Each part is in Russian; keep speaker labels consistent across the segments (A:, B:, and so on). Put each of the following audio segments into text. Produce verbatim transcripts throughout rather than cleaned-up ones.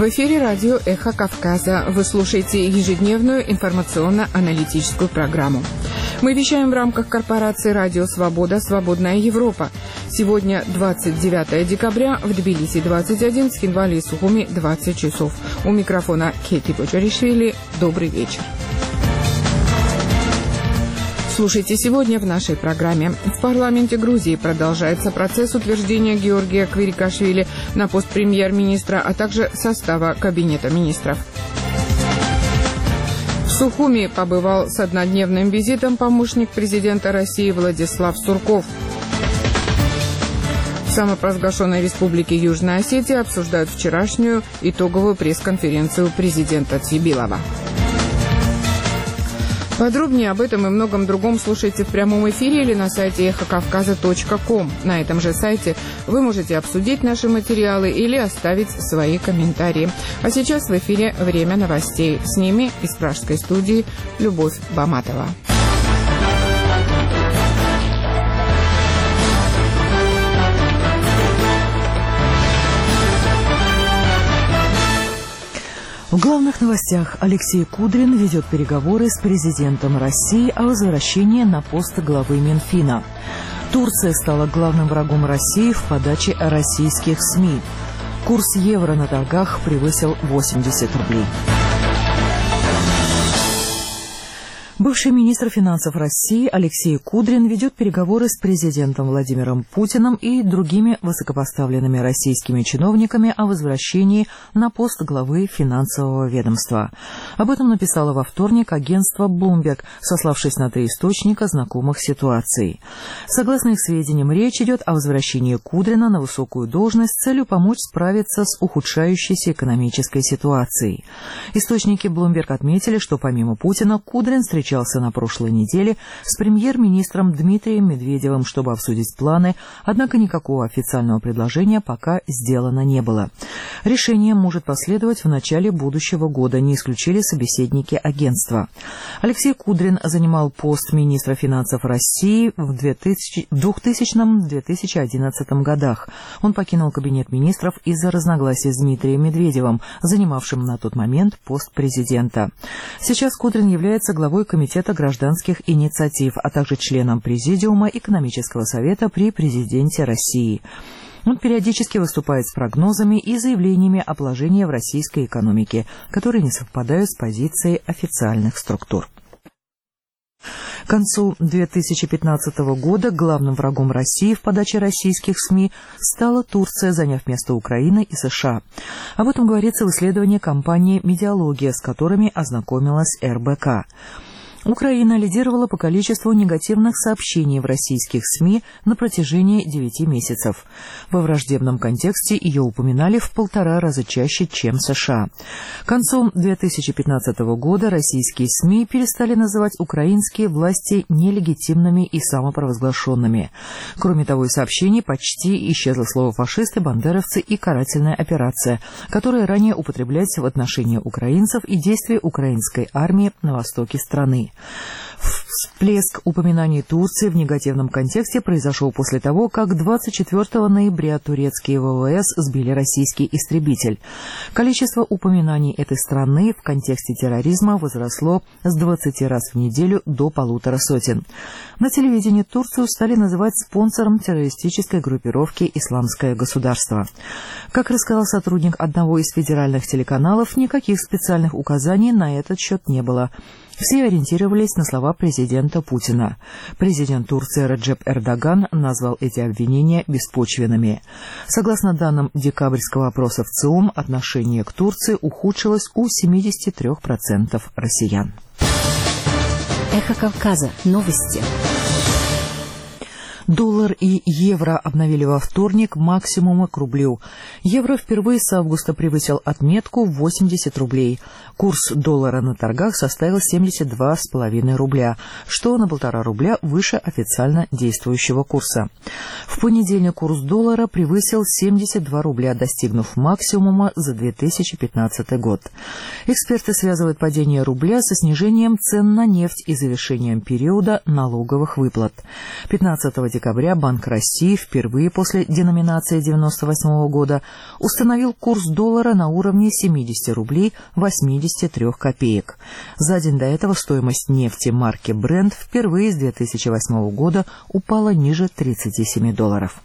A: В эфире радио «Эхо Кавказа». Вы слушаете ежедневную информационно-аналитическую программу. Мы вещаем в рамках корпорации «Радио Свобода. Свободная Европа». Сегодня двадцать девятое декабря, в Тбилиси двадцать один, в Цхинвале и Сухуми двадцать часов. У микрофона Кети Почаришвили. Добрый вечер. Слушайте сегодня в нашей программе. В парламенте Грузии продолжается процесс утверждения Георгия Квирикашвили на пост премьер-министра, а также состава кабинета министров. В Сухуми побывал с однодневным визитом помощник президента России Владислав Сурков. В самопровозглашенной республике Южная Осетия обсуждают вчерашнюю итоговую пресс-конференцию президента Цибилова. Подробнее об этом и многом другом слушайте в прямом эфире или на сайте эхо кавказа точка ком. На этом же сайте вы можете обсудить наши материалы или оставить свои комментарии. А сейчас в эфире время новостей. С ними из пражской студии Любовь Баматова.
B: В главных новостях: Алексей Кудрин ведет переговоры с президентом России о возвращении на пост главы Минфина. Турция стала главным врагом России в подаче российских СМИ. Курс евро на торгах превысил восемьдесят рублей. Бывший министр финансов России Алексей Кудрин ведет переговоры с президентом Владимиром Путиным и другими высокопоставленными российскими чиновниками о возвращении на пост главы финансового ведомства. Об этом написало во вторник агентство Bloomberg, сославшись на три источника, знакомых ситуаций. Согласно их сведениям, речь идет о возвращении Кудрина на высокую должность с целью помочь справиться с ухудшающейся экономической ситуацией. Источники Bloomberg отметили, что помимо Путина Кудрин встречался встречался на прошлой неделе с премьер-министром Дмитрием Медведевым, чтобы обсудить планы, однако никакого официального предложения пока сделано не было. Решение может последовать в начале будущего года, не исключили собеседники агентства. Алексей Кудрин занимал пост министра финансов России в двухтысячном — две тысячи одиннадцатом годах. Он покинул кабинет министров из-за разногласий с Дмитрием Медведевым, занимавшим на тот момент пост президента. Сейчас Кудрин является главой Комитета гражданских инициатив, а также членом Президиума экономического совета при президенте России. Он периодически выступает с прогнозами и заявлениями о положении в российской экономике, которые не совпадают с позицией официальных структур. К концу две тысячи пятнадцатого года главным врагом России в подаче российских СМИ стала Турция, заняв место Украины и США. Об этом говорится в исследовании компании «Медиалогия», с которыми ознакомилась эр бэ ка. Украина лидировала по количеству негативных сообщений в российских СМИ на протяжении девяти месяцев. Во враждебном контексте ее упоминали в полтора раза чаще, чем США. К концу две тысячи пятнадцатого года российские СМИ перестали называть украинские власти нелегитимными и самопровозглашенными. Кроме того, из сообщений почти исчезло слово «фашисты», «бандеровцы» и «карательная операция», которые ранее употреблялись в отношении украинцев и действий украинской армии на востоке страны. Всплеск упоминаний Турции в негативном контексте произошел после того, как двадцать четвёртого ноября турецкие вэ вэ эс сбили российский истребитель. Количество упоминаний этой страны в контексте терроризма возросло с двадцати раз в неделю до полутора сотен. На телевидении Турцию стали называть спонсором террористической группировки «Исламское государство». Как рассказал сотрудник одного из федеральных телеканалов, никаких специальных указаний на этот счет не было. Все ориентировались на слова президента Путина. Президент Турции Реджеп Эрдоган назвал эти обвинения беспочвенными. Согласно данным декабрьского опроса в ЦИОМ, отношение к Турции ухудшилось у семидесяти трёх процентов россиян.
C: Эхо Кавказа. Новости.
B: Доллар и евро обновили во вторник максимумы к рублю. Евро впервые с августа превысил отметку в восемьдесят рублей. Курс доллара на торгах составил семьдесят два с половиной рубля, что на полтора рубля выше официально действующего курса. В понедельник курс доллара превысил семьдесят два рубля, достигнув максимума за две тысячи пятнадцатый год. Эксперты связывают падение рубля со снижением цен на нефть и завершением периода налоговых выплат. пятнадцатого декабря Банк России впервые после деноминации девяносто восьмого года установил курс доллара на уровне семьдесят рублей восемьдесят три копеек. За день до этого стоимость нефти марки Brent впервые с две тысячи восьмого года упала ниже тридцати семи долларов.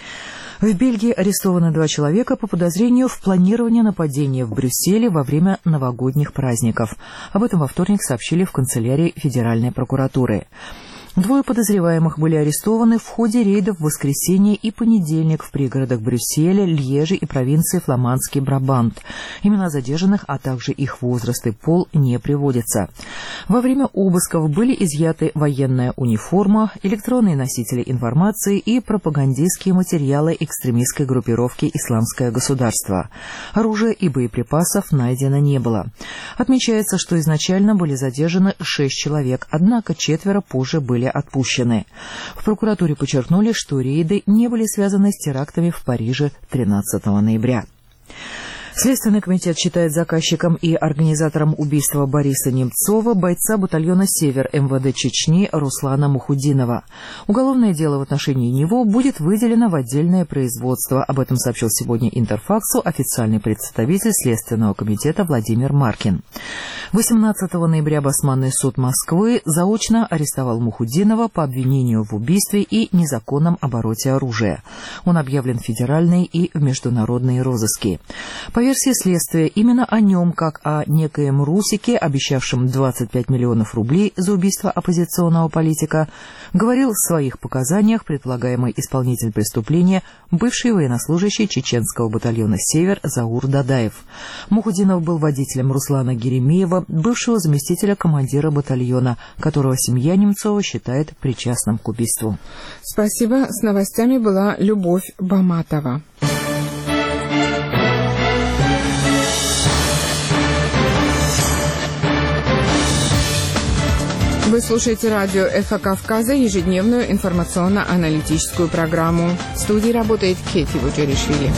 B: В Бельгии арестованы два человека по подозрению в планировании нападения в Брюсселе во время новогодних праздников. Об этом во вторник сообщили в канцелярии Федеральной прокуратуры. Двое подозреваемых были арестованы в ходе рейдов в воскресенье и понедельник в пригородах Брюсселя, Льеже и провинции Фламандский Брабант. Имена задержанных, а также их возраст и пол не приводятся. Во время обысков были изъяты военная униформа, электронные носители информации и пропагандистские материалы экстремистской группировки «Исламское государство». Оружия и боеприпасов найдено не было. Отмечается, что изначально были задержаны шесть человек, однако четверо позже были отпущены. В прокуратуре подчеркнули, что рейды не были связаны с терактами в Париже тринадцатого ноября. Следственный комитет считает заказчиком и организатором убийства Бориса Немцова бойца батальона «Север» эм вэ дэ Чечни Руслана Мухудинова. Уголовное дело в отношении него будет выделено в отдельное производство. Об этом сообщил сегодня Интерфаксу официальный представитель Следственного комитета Владимир Маркин. восемнадцатого ноября Басманный суд Москвы заочно арестовал Мухудинова по обвинению в убийстве и незаконном обороте оружия. Он объявлен в федеральные и в международные розыски. По версии следствия, именно о нем, как о некоем Русике, обещавшем двадцать пять миллионов рублей за убийство оппозиционного политика, говорил в своих показаниях предполагаемый исполнитель преступления, бывший военнослужащий чеченского батальона «Север» Заур Дадаев. Мухудинов был водителем Руслана Геремеева, бывшего заместителя командира батальона, которого семья Немцова считает причастным к убийству.
A: Спасибо. С новостями была Любовь Баматова. Вы слушаете радио «Эхо Кавказа», ежедневную информационно-аналитическую программу. В студии работает Кети Вуджеришвили.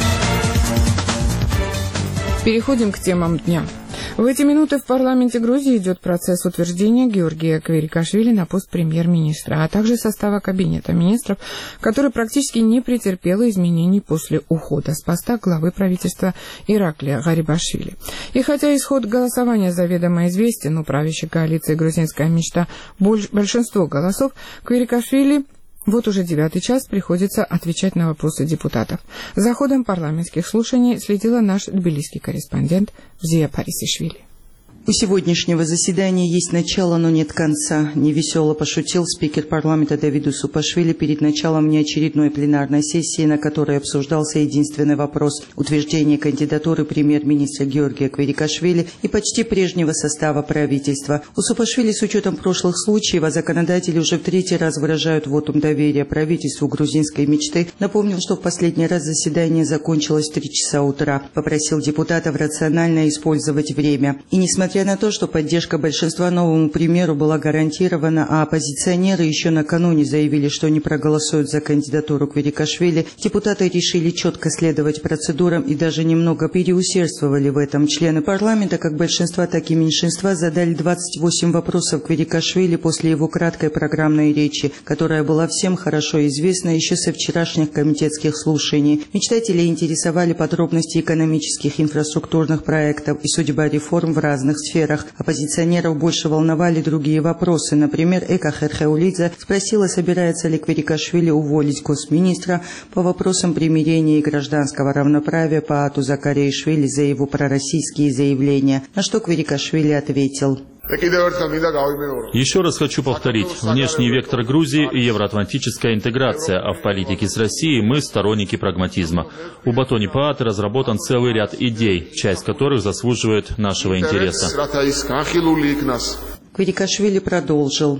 A: Переходим к темам дня. В эти минуты в парламенте Грузии идет процесс утверждения Георгия Кверикашвили на пост премьер-министра, а также состава кабинета министров, который практически не претерпел изменений после ухода с поста главы правительства Ираклия Гарибашвили. И хотя исход голосования заведомо известен, у правящей коалиции «Грузинская мечта» большинство голосов, Кверикашвили вот уже девятый час приходится отвечать на вопросы депутатов. За ходом парламентских слушаний следила наш тбилисский корреспондент Зия Парисишвили.
D: У сегодняшнего заседания есть начало, но нет конца. Невесело пошутил спикер парламента Давиду Супашвили перед началом неочередной пленарной сессии, на которой обсуждался единственный вопрос – утверждение кандидатуры премьер-министра Георгия Кверикашвили и почти прежнего состава правительства. У Супашвили с учетом прошлых случаев, а законодатели уже в третий раз выражают вотум доверия правительству грузинской мечты, напомнил, что в последний раз заседание закончилось в три часа утра. Попросил депутатов рационально использовать время. И несмотря Несмотря на то, что поддержка большинства новому премьеру была гарантирована, а оппозиционеры еще накануне заявили, что не проголосуют за кандидатуру Кверикашвили, депутаты решили четко следовать процедурам и даже немного переусердствовали в этом. Члены парламента, как большинства, так и меньшинства, задали двадцать восемь вопросов Кверикашвили после его краткой программной речи, которая была всем хорошо известна еще со вчерашних комитетских слушаний. Мечтателей интересовали подробности экономических инфраструктурных проектов и судьба реформ в разных сферах. Оппозиционеров больше волновали другие вопросы. Например, Эка Херхеулидзе спросила, собирается ли Кверикашвили уволить госминистра по вопросам примирения и гражданского равноправия Паату Закаришвили за его пророссийские заявления, на что Кверикашвили ответил:
E: Еще раз хочу повторить, внешний вектор Грузии и евроатлантическая интеграция, а в политике с Россией мы сторонники прагматизма. У Батони Пааты разработан целый ряд идей, часть которых заслуживает нашего интереса.
D: Кверикашвили продолжил: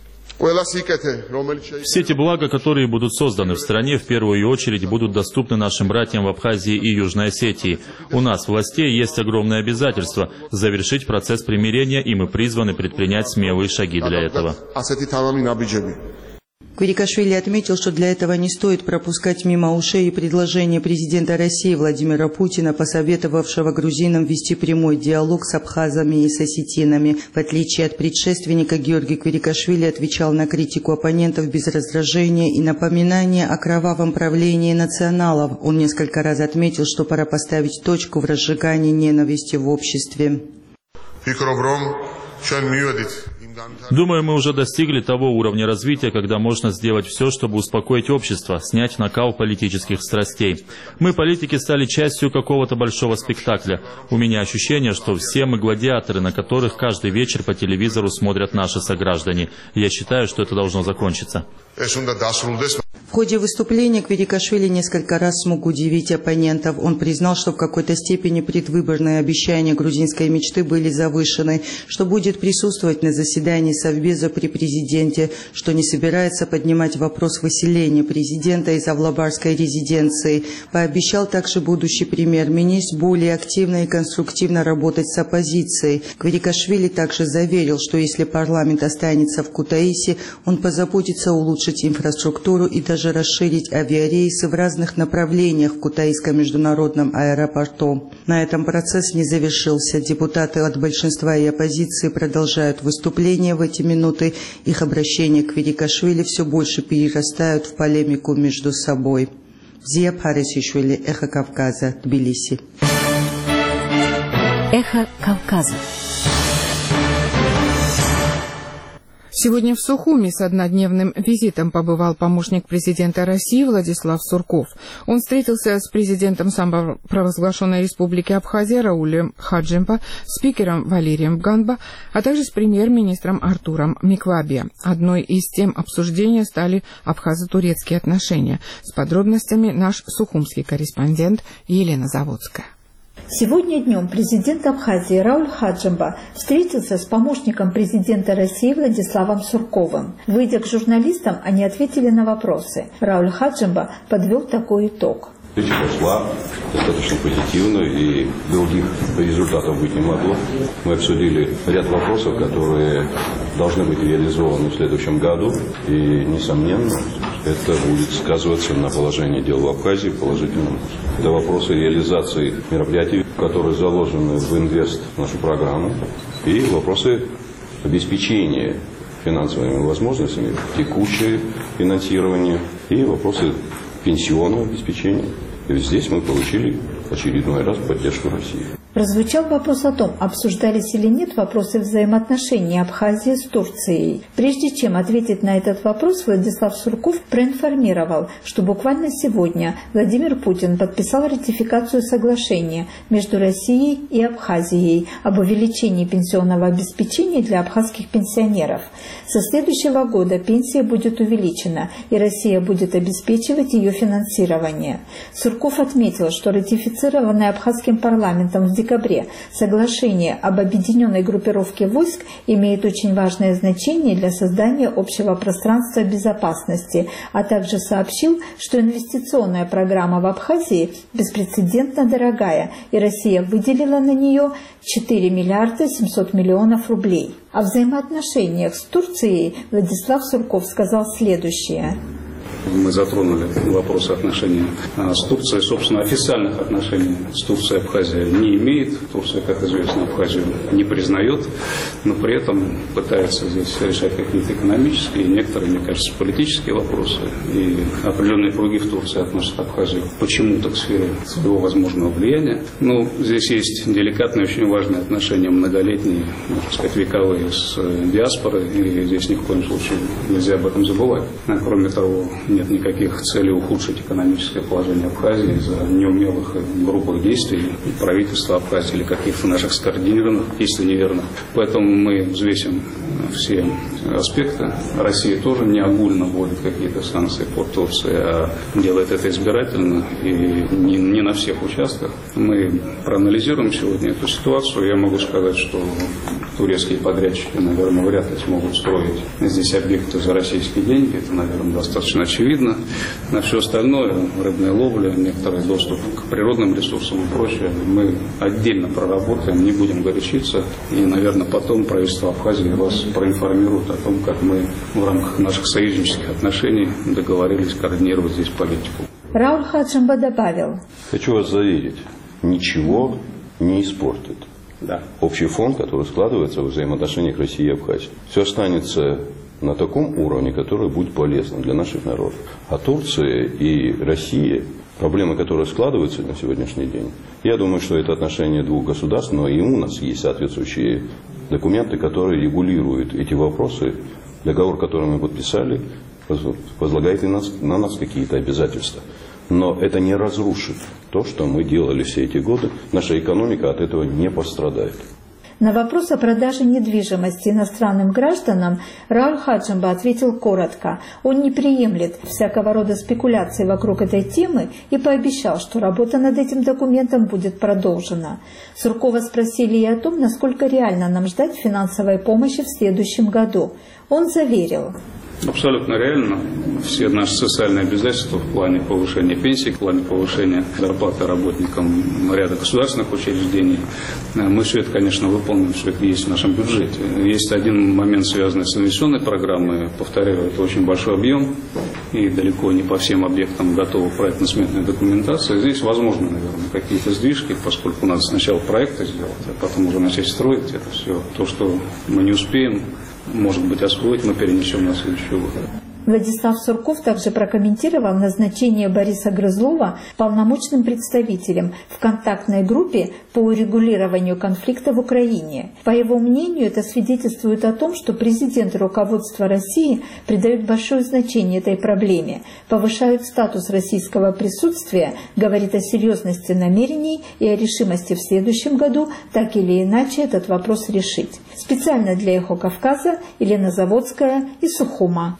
E: Все те блага, которые будут созданы в стране, в первую очередь будут доступны нашим братьям в Абхазии и Южной Осетии. У нас, властей, есть огромное обязательство завершить процесс примирения, и мы призваны предпринять смелые шаги для этого.
D: Квирикашвили отметил, что для этого не стоит пропускать мимо ушей и предложение президента России Владимира Путина, посоветовавшего грузинам вести прямой диалог с абхазами и с осетинами. В отличие от предшественника, Георгий Квирикашвили отвечал на критику оппонентов без раздражения и напоминания о кровавом правлении националов. Он несколько раз отметил, что пора поставить точку в разжигании ненависти в обществе.
E: Думаю, мы уже достигли того уровня развития, когда можно сделать все, чтобы успокоить общество, снять накал политических страстей. Мы, политики, стали частью какого-то большого спектакля. У меня ощущение, что все мы гладиаторы, на которых каждый вечер по телевизору смотрят наши сограждане. Я считаю, что это должно закончиться.
D: В ходе выступления Квирикашвили несколько раз смог удивить оппонентов. Он признал, что в какой-то степени предвыборные обещания грузинской мечты были завышены, что будет присутствовать на заседании Совбеза при президенте, что не собирается поднимать вопрос выселения президента из Авлабарской резиденции. Пообещал также будущий премьер-министр более активно и конструктивно работать с оппозицией. Квирикашвили также заверил, что если парламент останется в Кутаиси, он позаботится улучшить инфраструктуру и даже расширить авиарейсы в разных направлениях в Кутаисском международном аэропорту. На этом процесс не завершился. Депутаты от большинства и оппозиции продолжают выступления в эти минуты. Их обращения к Квирикашвили все больше перерастают в полемику между собой. Зия Парисишвили, Эхо Кавказа, Тбилиси.
C: Эхо Кавказа.
A: Сегодня в Сухуми с однодневным визитом побывал помощник президента России Владислав Сурков. Он встретился с президентом самопровозглашенной республики Абхазия Раулем Хаджимба, спикером Валерием Ганба, а также с премьер-министром Артуром Миквабе. Одной из тем обсуждения стали абхазо-турецкие отношения. С подробностями наш сухумский корреспондент Елена Заводская.
F: Сегодня днем президент Абхазии Рауль Хаджимба встретился с помощником президента России Владиславом Сурковым. Выйдя к журналистам, они ответили на вопросы. Рауль Хаджимба подвел такой итог.
G: Речь прошла достаточно позитивно, и других результатов быть не могло. Мы обсудили ряд вопросов, которые должны быть реализованы в следующем году, и, несомненно, это будет сказываться на положении дел в Абхазии положительно. Это вопросы реализации мероприятий, которые заложены в инвест нашу программу, и вопросы обеспечения финансовыми возможностями, текущее финансирование и вопросы пенсионного обеспечения. И здесь мы получили очередной раз поддержку России.
F: Прозвучал вопрос о том, обсуждались или нет вопросы взаимоотношений Абхазии с Турцией. Прежде чем ответить на этот вопрос, Владислав Сурков проинформировал, что буквально сегодня Владимир Путин подписал ратификацию соглашения между Россией и Абхазией об увеличении пенсионного обеспечения для абхазских пенсионеров. Со следующего года пенсия будет увеличена, и Россия будет обеспечивать ее финансирование. Сурков отметил, что ратифицированное абхазским парламентом в декабре соглашение об объединенной группировке войск имеет очень важное значение для создания общего пространства безопасности, а также сообщил, что инвестиционная программа в Абхазии беспрецедентно дорогая, и Россия выделила на нее четыре миллиарда семьсот миллионов рублей. О взаимоотношениях с Турцией Владислав Сурков сказал следующее.
H: Мы затронули вопрос отношений с Турцией. Собственно, официальных отношений с Турцией Абхазия не имеет. Турция, как известно, Абхазию не признает, но при этом пытается здесь решать какие-то экономические, некоторые, мне кажется, политические вопросы. И определенные круги в Турции относят Абхазию почему-то к сфере своего возможного влияния. Но здесь есть деликатные, очень важные отношения, многолетние, можно сказать, вековые с диаспорой. И здесь ни в коем случае нельзя об этом забывать. А кроме того, нет никаких целей ухудшить экономическое положение Абхазии из-за неумелых и грубых действий правительства Абхазии или каких-то наших скоординированных действий неверных. Поэтому мы взвесим все аспекты. Россия тоже не огульно вводит какие-то санкции по Турции, а делает это избирательно и не, не на всех участках. Мы проанализируем сегодня эту ситуацию. Я могу сказать, что турецкие подрядчики, наверное, вряд ли смогут строить здесь объекты за российские деньги. Это, наверное, достаточно очевидно. На все остальное, рыбная ловля, некоторый доступ к природным ресурсам и прочее, мы отдельно проработаем, не будем горячиться. И, наверное, потом правительство Абхазии вас проинформирует о том, как мы в рамках наших союзнических отношений договорились координировать здесь политику.
F: Рауль Хаджимба добавил:
G: хочу вас заверить, ничего не испортит. Да. Общий фон, который складывается в взаимоотношениях России и Абхазии. Все останется на таком уровне, который будет полезным для наших народов. А Турция и Россия, проблемы, которые складываются на сегодняшний день, я думаю, что это отношение двух государств, но и у нас есть соответствующие документы, которые регулируют эти вопросы. Договор, который мы подписали, возлагает и нас, на нас какие-то обязательства. Но это не разрушит то, что мы делали все эти годы. Наша экономика от этого не пострадает.
F: На вопрос о продаже недвижимости иностранным гражданам Рауль Хаджимба ответил коротко. Он не приемлет всякого рода спекуляций вокруг этой темы и пообещал, что работа над этим документом будет продолжена. Суркова спросили и о том, насколько реально нам ждать финансовой помощи в следующем году. Он заверил:
H: абсолютно реально. Все наши социальные обязательства в плане повышения пенсий, в плане повышения зарплаты работникам ряда государственных учреждений, мы все это, конечно, выполним, все это есть в нашем бюджете. Есть один момент, связанный с инвестиционной программой. Повторяю, это очень большой объем, и далеко не по всем объектам готова проектно-сметная документация. Здесь возможны, наверное, какие-то сдвижки, поскольку надо сначала проекты сделать, а потом уже начать строить это все. То, что мы не успеем, может быть, освоить, мы перенесем на следующий год.
F: Владислав Сурков также прокомментировал назначение Бориса Грызлова полномочным представителем в контактной группе по урегулированию конфликта в Украине. По его мнению, это свидетельствует о том, что президент и руководство России придают большое значение этой проблеме, повышают статус российского присутствия, говорит о серьезности намерений и о решимости в следующем году так или иначе этот вопрос решить. Специально для «Эхо Кавказа» Елена Заводская из Сухума.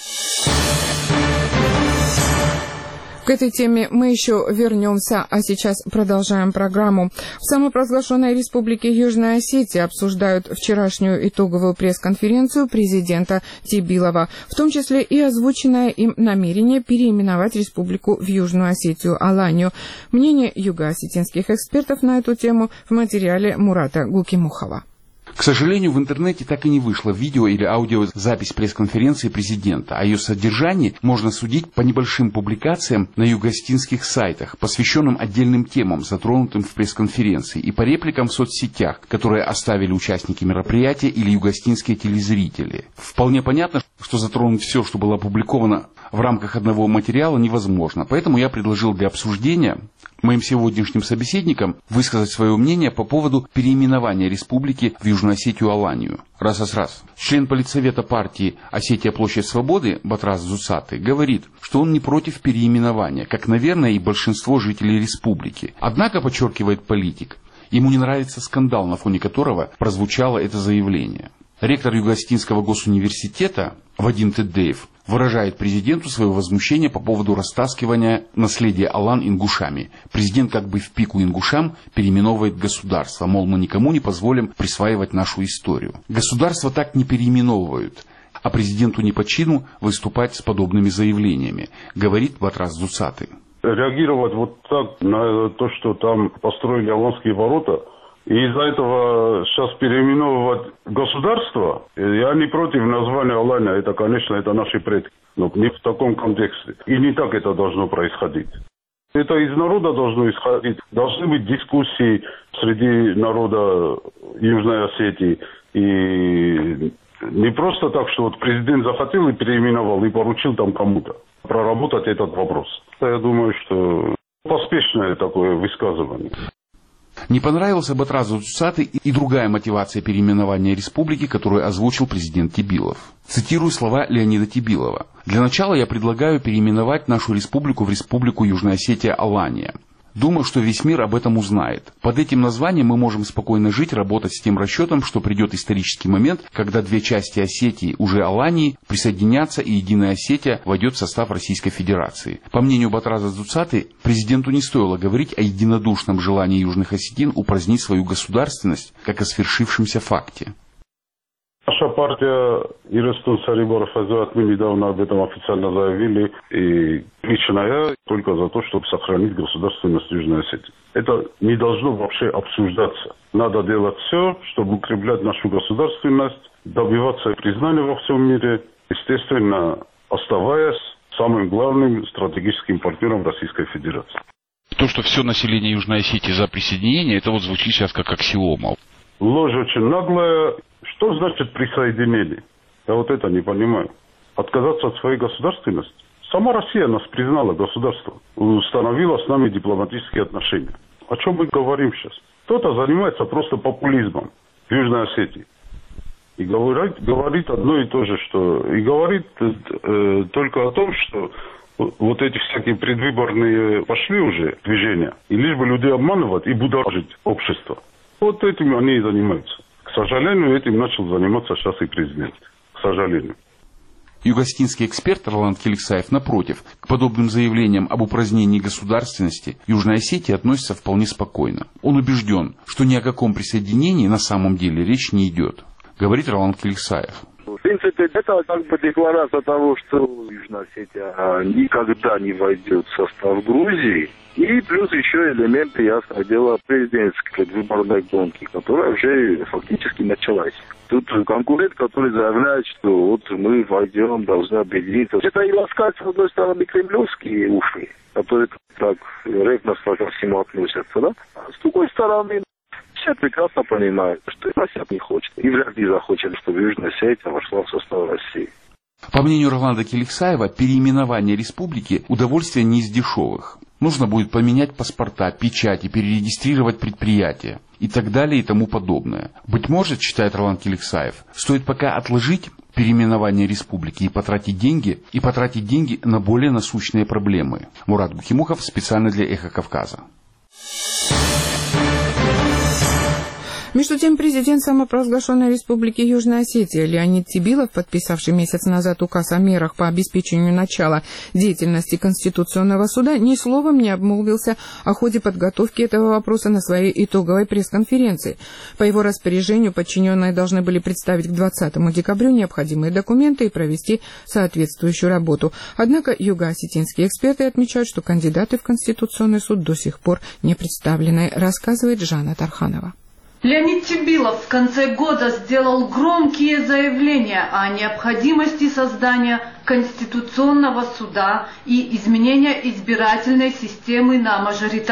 A: К этой теме мы еще вернемся, а сейчас продолжаем программу. В самопровозглашенной республике Южная Осетия обсуждают вчерашнюю итоговую пресс-конференцию президента Тибилова, в том числе и озвученное им намерение переименовать республику в Южную Осетию Аланию. Мнение юго-осетинских экспертов на эту тему в материале Мурата Гукимухова.
I: К сожалению, в интернете так и не вышло видео или аудиозапись пресс-конференции президента. О ее содержании можно судить по небольшим публикациям на юго-осетинских сайтах, посвященным отдельным темам, затронутым в пресс-конференции, и по репликам в соцсетях, которые оставили участники мероприятия или юго-осетинские телезрители. Вполне понятно, что затронуть все, что было опубликовано в рамках одного материала, невозможно. Поэтому я предложил для обсуждения моим сегодняшним собеседникам высказать свое мнение по поводу переименования республики в Южную Осетию Аланию. Раз-раз-раз. Член политсовета партии «Осетия. Площадь Свободы» Батраз Зуцаты говорит, что он не против переименования, как, наверное, и большинство жителей республики. Однако, подчеркивает политик, ему не нравится скандал, на фоне которого прозвучало это заявление. Ректор Юго-Осетинского госуниверситета Вадим Тедеев выражает президенту свое возмущение по поводу растаскивания наследия Алан ингушами. Президент как бы в пику ингушам переименовывает государство, мол, мы никому не позволим присваивать нашу историю. Государство так не переименовывают, а президенту не по чину выступать с подобными заявлениями, говорит Батраз Зуцаты.
J: Реагировать вот так на то, что там построили Аланские ворота, и из-за этого сейчас переименовывать государство, я не против названия Алания, это, конечно, это наши предки, но не в таком контексте. И не так это должно происходить. Это из народа должно исходить. Должны быть дискуссии среди народа Южной Осетии. И не просто так, что вот президент захотел и переименовал, и поручил там кому-то проработать этот вопрос. Я думаю, что поспешное такое высказывание.
I: Не понравился Батразу Зуцаты и другая мотивация переименования республики, которую озвучил президент Тибилов. Цитирую слова Леонида Тибилова. «Для начала я предлагаю переименовать нашу республику в республику Южная Осетия Алания. Думаю, что весь мир об этом узнает. Под этим названием мы можем спокойно жить, работать с тем расчетом, что придет исторический момент, когда две части Осетии, уже Алании, присоединятся, и единая Осетия войдет в состав Российской Федерации». По мнению Батраза Зуцаты, президенту не стоило говорить о единодушном желании южных осетин упразднить свою государственность, как о свершившемся факте.
J: Наша партия и Рустам Сариборов Азиат, мы недавно об этом официально заявили. И лично я только за то, чтобы сохранить государственность Южной Осетии. Это не должно вообще обсуждаться. Надо делать все, чтобы укреплять нашу государственность, добиваться признания во всем мире, естественно, оставаясь самым главным стратегическим партнером Российской Федерации.
I: То, что все население Южной Осетии за присоединение, это вот звучит сейчас как аксиома.
J: Ложь очень наглая. Что значит присоединение? Я вот это не понимаю. Отказаться от своей государственности? Сама Россия нас признала государством, установила с нами дипломатические отношения. О чем мы говорим сейчас? Кто-то занимается просто популизмом в Южной Осетии. И говорит, говорит одно и то же, что... И говорит э, только о том, что вот эти всякие предвыборные пошли уже движения, и лишь бы людей обманывать и будоражить общество. Вот этим они и занимаются. К сожалению, этим начал заниматься сейчас и президент. К сожалению.
I: Югостинский эксперт Роланд Келексаев, напротив, к подобным заявлениям об упразднении государственности Южной Осетии относится вполне спокойно. Он убежден, что ни о каком присоединении на самом деле речь не идет. Говорит Роланд Келексаев.
K: В принципе, это как бы декларация того, что Южная Осетия никогда не войдет в состав Грузии. И плюс еще элементы, ясное дело, президентской предвыборной гонки, которая уже фактически началась. Тут конкурент, который заявляет, что вот мы войдем, должны объединиться. Это и ласкает, с одной стороны, кремлевские уши, которые так ревностно ко всему относятся, да? А с другой стороны, все прекрасно понимают, что Россия не хочет. И вряд ли захочет, чтобы Южная Осетия вошла в состав России.
I: По мнению Роланда Келексаева, переименование республики – удовольствие не из дешевых. Нужно будет поменять паспорта, печати, перерегистрировать предприятия и так далее и тому подобное. Быть может, считает Роланд Келексаев, стоит пока отложить переименование республики и потратить деньги, и потратить деньги на более насущные проблемы. Мурат Бухимухов специально для «Эхо Кавказа».
A: Между тем, президент самопровозглашенной республики Южная Осетия Леонид Тибилов, подписавший месяц назад указ о мерах по обеспечению начала деятельности Конституционного суда, ни словом не обмолвился о ходе подготовки этого вопроса на своей итоговой пресс-конференции. По его распоряжению подчиненные должны были представить к двадцатому декабря необходимые документы и провести соответствующую работу. Однако юго-осетинские эксперты отмечают, что кандидаты в Конституционный суд до сих пор не представлены, рассказывает Жанна Тарханова.
L: Леонид Тибилов в конце года сделал громкие заявления о необходимости создания Конституционного суда и изменения избирательной системы на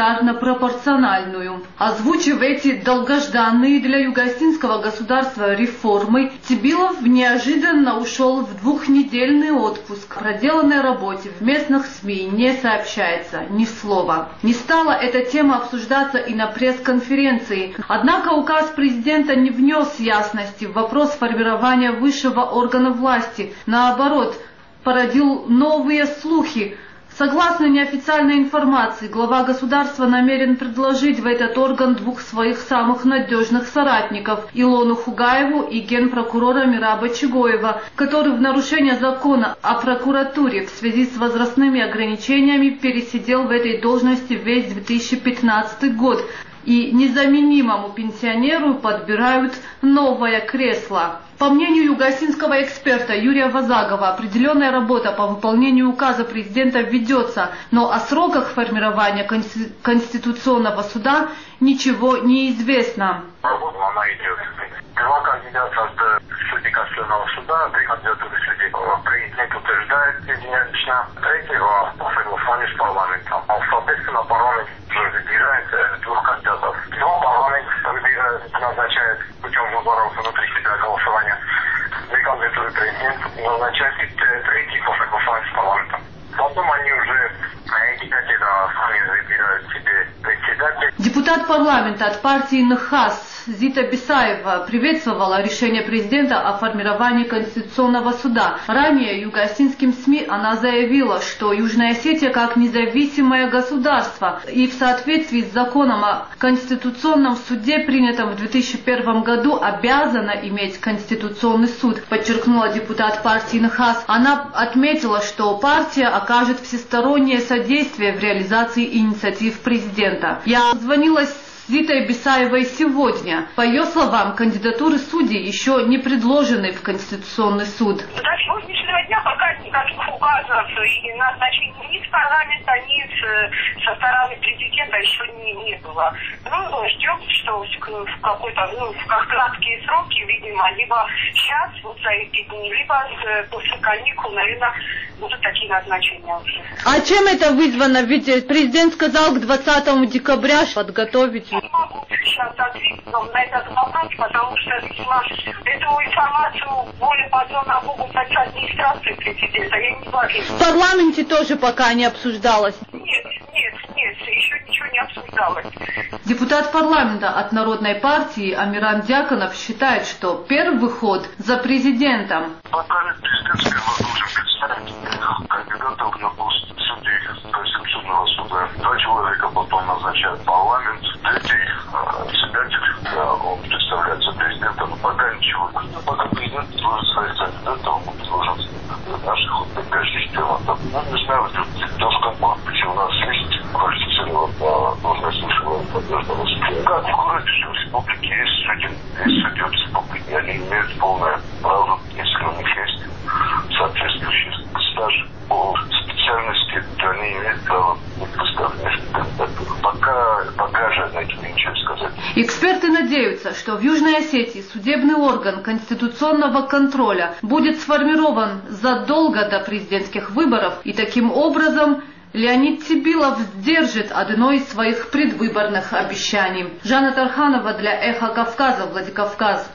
L: мажоритарно-пропорциональную. Озвучив эти долгожданные для юго-осетинского государства реформы, Тибилов неожиданно ушел в двухнедельный отпуск. О проделанной работе в местных СМИ не сообщается ни слова. Не стала эта тема обсуждаться и на пресс-конференции. Однако указ президента не внес ясности в вопрос формирования высшего органа власти. Наоборот, породил новые слухи. Согласно неофициальной информации, глава государства намерен предложить в этот орган двух своих самых надежных соратников – Илону Хугаеву и генпрокурора Мираба Чигоева, который в нарушение закона о прокуратуре в связи с возрастными ограничениями пересидел в этой должности весь две тысячи пятнадцатый год. И незаменимому пенсионеру подбирают новое кресло. По мнению юго-осетинского эксперта Юрия Вазагова, определенная работа по выполнению указа президента ведется, но о сроках формирования Конституционного суда ничего не известно.
M: Работа она идет. Два кандидата от судей Конституционного суда, три кандидата в суде президент утверждает единолично, третьего по согласованию с парламентом. А соответственно парламент уже выбирает двух кандидатов. Два парламент выбирает, назначает путем выборов внутри себя голосования. Две кандидатуры президент назначает и третий по согласованию с парламентом. Потом они уже, эти пять, сами выбирают себе председателя.
L: Депутат парламента от партии НХАС Зита Бисаева приветствовала решение президента о формировании Конституционного суда. Ранее юго-осетинским СМИ она заявила, что Южная Осетия как независимое государство и в соответствии с законом о Конституционном суде, принятом в две тысячи первом году, обязана иметь Конституционный суд, подчеркнула депутат партии НХАС. Она отметила, что партия окажет всестороннее содействие в реализации инициатив президента. Я звонила с Зитой Бесаевой сегодня. По ее словам, кандидатуры судей еще не предложены в Конституционный суд.
N: До сегодняшнего дня пока никаких указов и назначений ни с парламента, ни со стороны президента еще не, не было. Ну, ждем, что в какой-то, ну, в краткие сроки, видимо, либо сейчас, вот за эти дни, либо после каникул, наверное, будут такие назначения уже.
L: А чем это вызвано? Ведь президент сказал к двадцатому декабря подготовить.
N: Я не могу сейчас ответить на этот вопрос, потому что, видимо, эту информацию более подробно могут дать администрации президента. Я не знаю.
L: В парламенте тоже пока не обсуждалось?
N: Нет, нет, нет, еще ничего не обсуждалось.
L: Депутат парламента от Народной партии Амиран Дьяконов считает, что первый ход за президентом.
M: Пока президент сперва должен представить кандидатов на пост судей Конституционного суда. Два человека потом назначает парламент, третий председатель, да, он представляется президентом, но пока ничего. Пока президент должен ставить кандидатов, он должен наших вот кандидатов. Ну, не знаю, в Компартии у нас есть квалифицированная должность высшего поддержного судья. Как в городе в республике есть судьи, есть судьи в республике, они имеют полное право, если у них есть соответствующий стаж по специальности, то они имеют право представлять кандидатуру. Пока, пока же на этом ничего сказать.
L: Эксперты надеются, что в Южной Осетии судебный орган конституционного контроля будет сформирован задолго до президентских выборов, и таким образом Леонид Цибилов сдержит одно из своих предвыборных обещаний. Жанна Тарханова для «Эхо Кавказа», Владикавказ.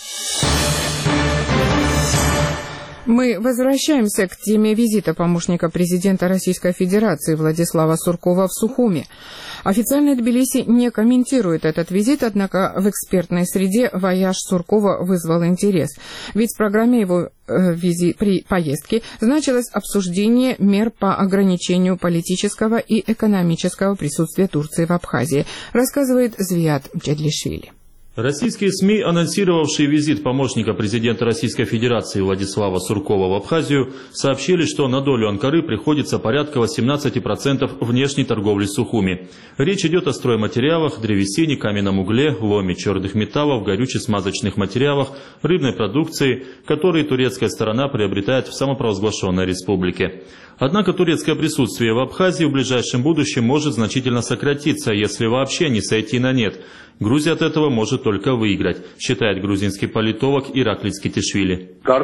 A: Мы возвращаемся к теме визита помощника президента Российской Федерации Владислава Суркова в Сухуми. Официально Тбилиси не комментирует этот визит, однако в экспертной среде вояж Суркова вызвал интерес. Ведь в программе его э, визи, при поездке значилось обсуждение мер по ограничению политического и экономического присутствия Турции в Абхазии, рассказывает Звиат Мчедлишвили.
E: Российские СМИ, анонсировавшие визит помощника президента Российской Федерации Владислава Суркова в Абхазию, сообщили, что на долю Анкары приходится порядка восемнадцати процентов внешней торговли с Сухуми. Речь идет о стройматериалах, древесине, каменном угле, ломе твердых металлов, горюче-смазочных материалах, рыбной продукции, которые турецкая сторона приобретает в самопровозглашенной республике. Однако турецкое присутствие в Абхазии в ближайшем будущем может значительно сократиться, если вообще не сойти на нет. Грузия от этого может только выиграть, считает грузинский политолог Ираклий Скитишвили. В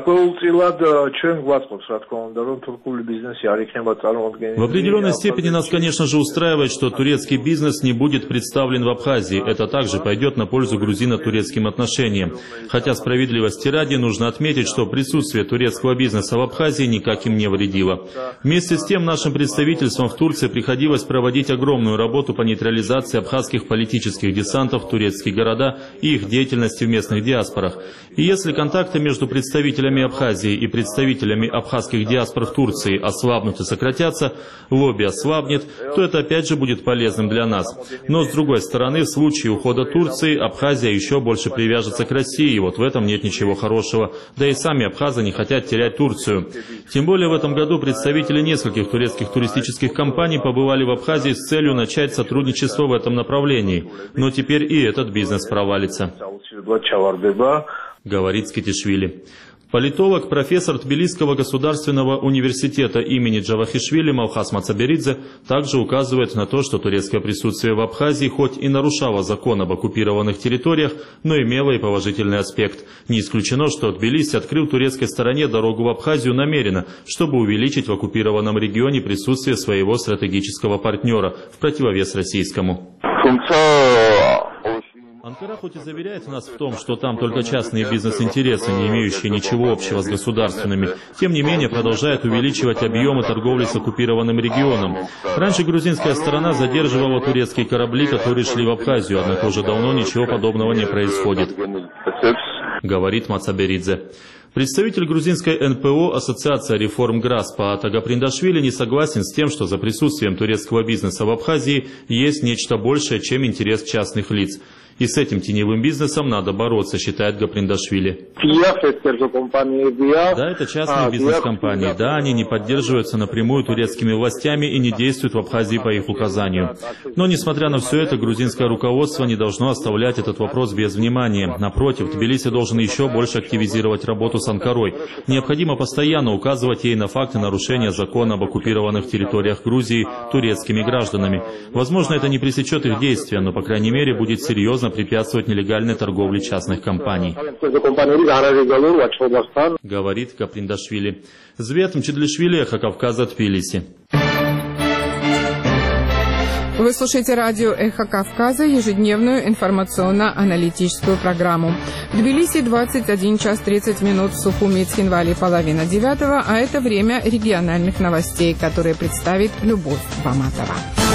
E: определенной степени нас, конечно же, устраивает, что турецкий бизнес не будет представлен в Абхазии. Это также пойдет на пользу грузино-турецким отношениям. Хотя справедливости ради нужно отметить, что присутствие турецкого бизнеса в Абхазии никак им не вредило. Вместе с тем нашим представительствам в Турции приходилось проводить огромную работу по нейтрализации абхазских политических десантов в турецкие города и их деятельности в местных диаспорах. И если контакты между представителями Абхазии и представителями абхазских диаспор в Турции ослабнут и сократятся, лобби ослабнет, то это опять же будет полезным для нас. Но с другой стороны, в случае ухода Турции, Абхазия еще больше привяжется к России, и вот в этом нет ничего хорошего. Да и сами абхазы не хотят терять Турцию. Тем более в этом году представители нескольких турецких туристических компаний побывали в Абхазии с целью начать сотрудничество в этом направлении. Но теперь и этот бизнес провалится, говорит Скитишвили. Политолог, профессор Тбилисского государственного университета имени Джавахишвили Малхас Мацаберидзе также указывает на то, что турецкое присутствие в Абхазии хоть и нарушало закон об оккупированных территориях, но имело и положительный аспект. Не исключено, что Тбилиси открыл турецкой стороне дорогу в Абхазию намеренно, чтобы увеличить в оккупированном регионе присутствие своего стратегического партнера в противовес российскому. Анкара хоть и заверяет нас в том, что там только частные бизнес-интересы, не имеющие ничего общего с государственными, тем не менее продолжает увеличивать объемы торговли с оккупированным регионом. Раньше грузинская сторона задерживала турецкие корабли, которые шли в Абхазию, однако уже давно ничего подобного не происходит, говорит Мацаберидзе. Представитель грузинской эн пэ о Ассоциация реформ ГРАСПа Атага Приндашвили не согласен с тем, что за присутствием турецкого бизнеса в Абхазии есть нечто большее, чем интерес частных лиц. И с этим теневым бизнесом надо бороться, считает Гаприндашвили. Да, это частные бизнес-компании. Да, они не поддерживаются напрямую турецкими властями и не действуют в Абхазии по их указанию. Но, несмотря на все это, грузинское руководство не должно оставлять этот вопрос без внимания. Напротив, Тбилиси должен еще больше активизировать работу с Анкарой. Необходимо постоянно указывать ей на факты нарушения закона об оккупированных территориях Грузии турецкими гражданами. Возможно, это не пресечет их действия, но, по крайней мере, будет серьезно препятствовать нелегальной торговле частных компаний. Говорит Гаприндашвили. Звет Мчедлишвили, Эхо Кавказа, Тбилиси.
A: Вы слушаете радио «Эхо Кавказа», ежедневную информационно-аналитическую программу. В Тбилиси двадцать один час тридцать минут, в Сухуми и Цхинвале половина девятого, а это время региональных новостей, которые представит Любовь Баматова.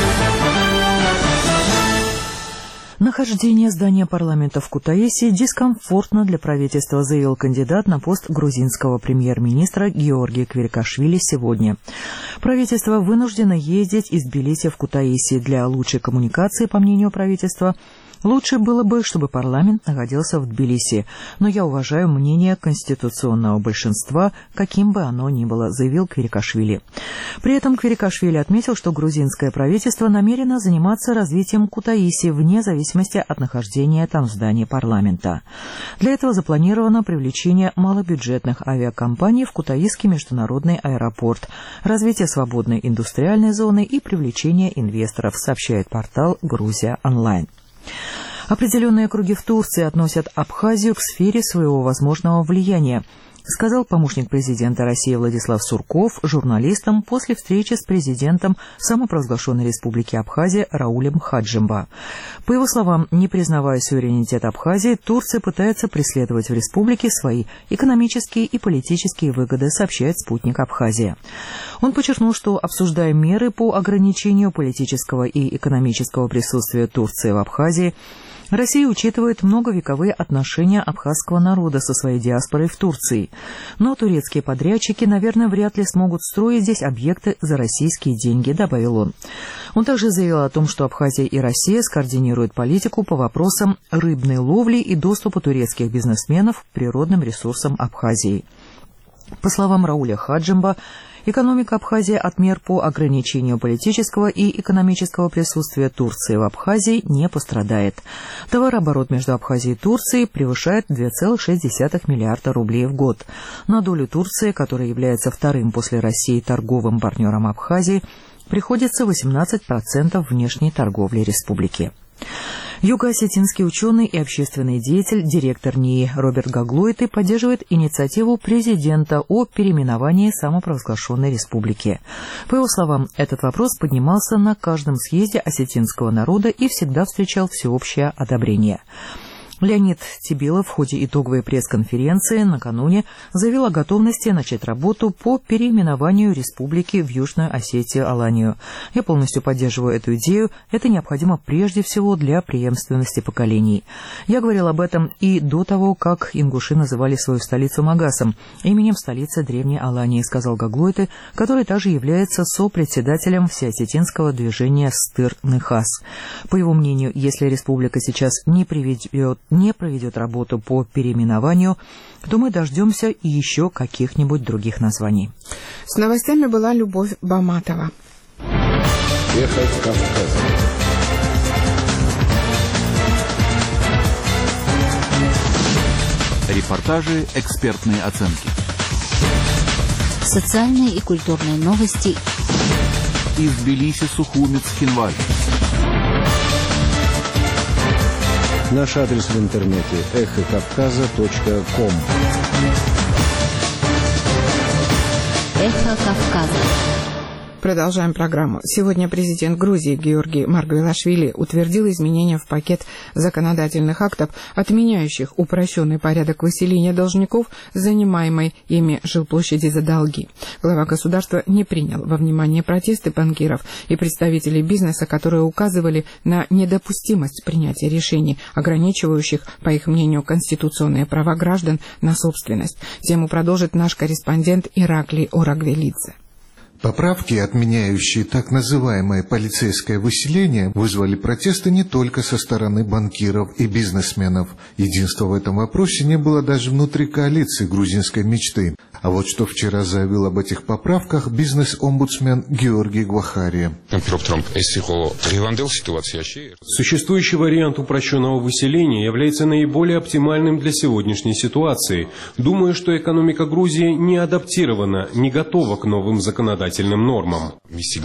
B: Нахождение здания парламента в Кутаиси дискомфортно для правительства, заявил кандидат на пост грузинского премьер-министра Георгий Квирикашвили сегодня. Правительство вынуждено ездить из Тбилиси в Кутаиси. Для лучшей коммуникации, по мнению правительства, лучше было бы, чтобы парламент находился в Тбилиси, но я уважаю мнение конституционного большинства, каким бы оно ни было, заявил Квирикашвили. При этом Квирикашвили отметил, что грузинское правительство намерено заниматься развитием Кутаиси вне зависимости от нахождения там здания парламента. Для этого запланировано привлечение малобюджетных авиакомпаний в Кутаисский международный аэропорт, развитие свободной индустриальной зоны и привлечение инвесторов, сообщает портал «Грузия онлайн». Определенные круги в Турции относят Абхазию к сфере своего возможного влияния, сказал помощник президента России Владислав Сурков журналистам после встречи с президентом самопровозглашенной республики Абхазия Раулем Хаджимба. По его словам, не признавая суверенитет Абхазии, Турция пытается преследовать в республике свои экономические и политические выгоды, сообщает спутник Абхазия. Он подчеркнул, что, обсуждая меры по ограничению политического и экономического присутствия Турции в Абхазии, Россия учитывает многовековые отношения абхазского народа со своей диаспорой в Турции. Но турецкие подрядчики, наверное, вряд ли смогут строить здесь объекты за российские деньги, добавил он. Он также заявил о том, что Абхазия и Россия скоординируют политику по вопросам рыбной ловли и доступа турецких бизнесменов к природным ресурсам Абхазии. По словам Рауля Хаджимба, экономика Абхазии от мер по ограничению политического и экономического присутствия Турции в Абхазии не пострадает. Товарооборот между Абхазией и Турцией превышает два целых шесть десятых миллиарда рублей в год. На долю Турции, которая является вторым после России торговым партнером Абхазии, приходится восемнадцать процентов внешней торговли республики. Юго-осетинский ученый и общественный деятель, директор НИИ Роберт Гаглойты поддерживает инициативу президента о переименовании самопровозглашенной республики. По его словам, этот вопрос поднимался на каждом съезде осетинского народа и всегда встречал всеобщее одобрение. Леонид Тибилов в ходе итоговой пресс-конференции накануне заявил о готовности начать работу по переименованию республики в Южную Осетию-Аланию. Я полностью поддерживаю эту идею. Это необходимо прежде всего для преемственности поколений. Я говорил об этом и до того, как ингуши называли свою столицу Магасом, именем столицы Древней Алании, сказал Гаглойты, который также является сопредседателем всеосетинского движения Стыр-Нехас. По его мнению, если республика сейчас не приведет не проведет работу по переименованию, то мы дождемся еще каких-нибудь других названий.
A: С новостями была Любовь Баматова.
O: Эхо Кавказа. Репортажи, экспертные оценки.
C: Социальные и культурные новости.
O: Из Тбилиси, Сухуми, Цхинвали. Наш адрес в интернете эхо кавказа точка ком.
C: Эхо Кавказа.
A: Продолжаем программу. Сегодня президент Грузии Георгий Маргвелашвили утвердил изменения в пакет законодательных актов, отменяющих упрощенный порядок выселения должников с занимаемой ими жилплощади за долги. Глава государства не принял во внимание протесты банкиров и представителей бизнеса, которые указывали на недопустимость принятия решений, ограничивающих, по их мнению, конституционные права граждан на собственность. Тему продолжит наш корреспондент Ираклий Орагвелидзе.
P: Поправки, отменяющие так называемое полицейское выселение, вызвали протесты не только со стороны банкиров и бизнесменов. Единства в этом вопросе не было даже внутри коалиции грузинской мечты. А вот что вчера заявил об этих поправках бизнес-омбудсмен Георгий Гвахария.
Q: Существующий вариант упрощенного выселения является наиболее оптимальным для сегодняшней ситуации. Думаю, что экономика Грузии не адаптирована, не готова к новым законодательным нормам.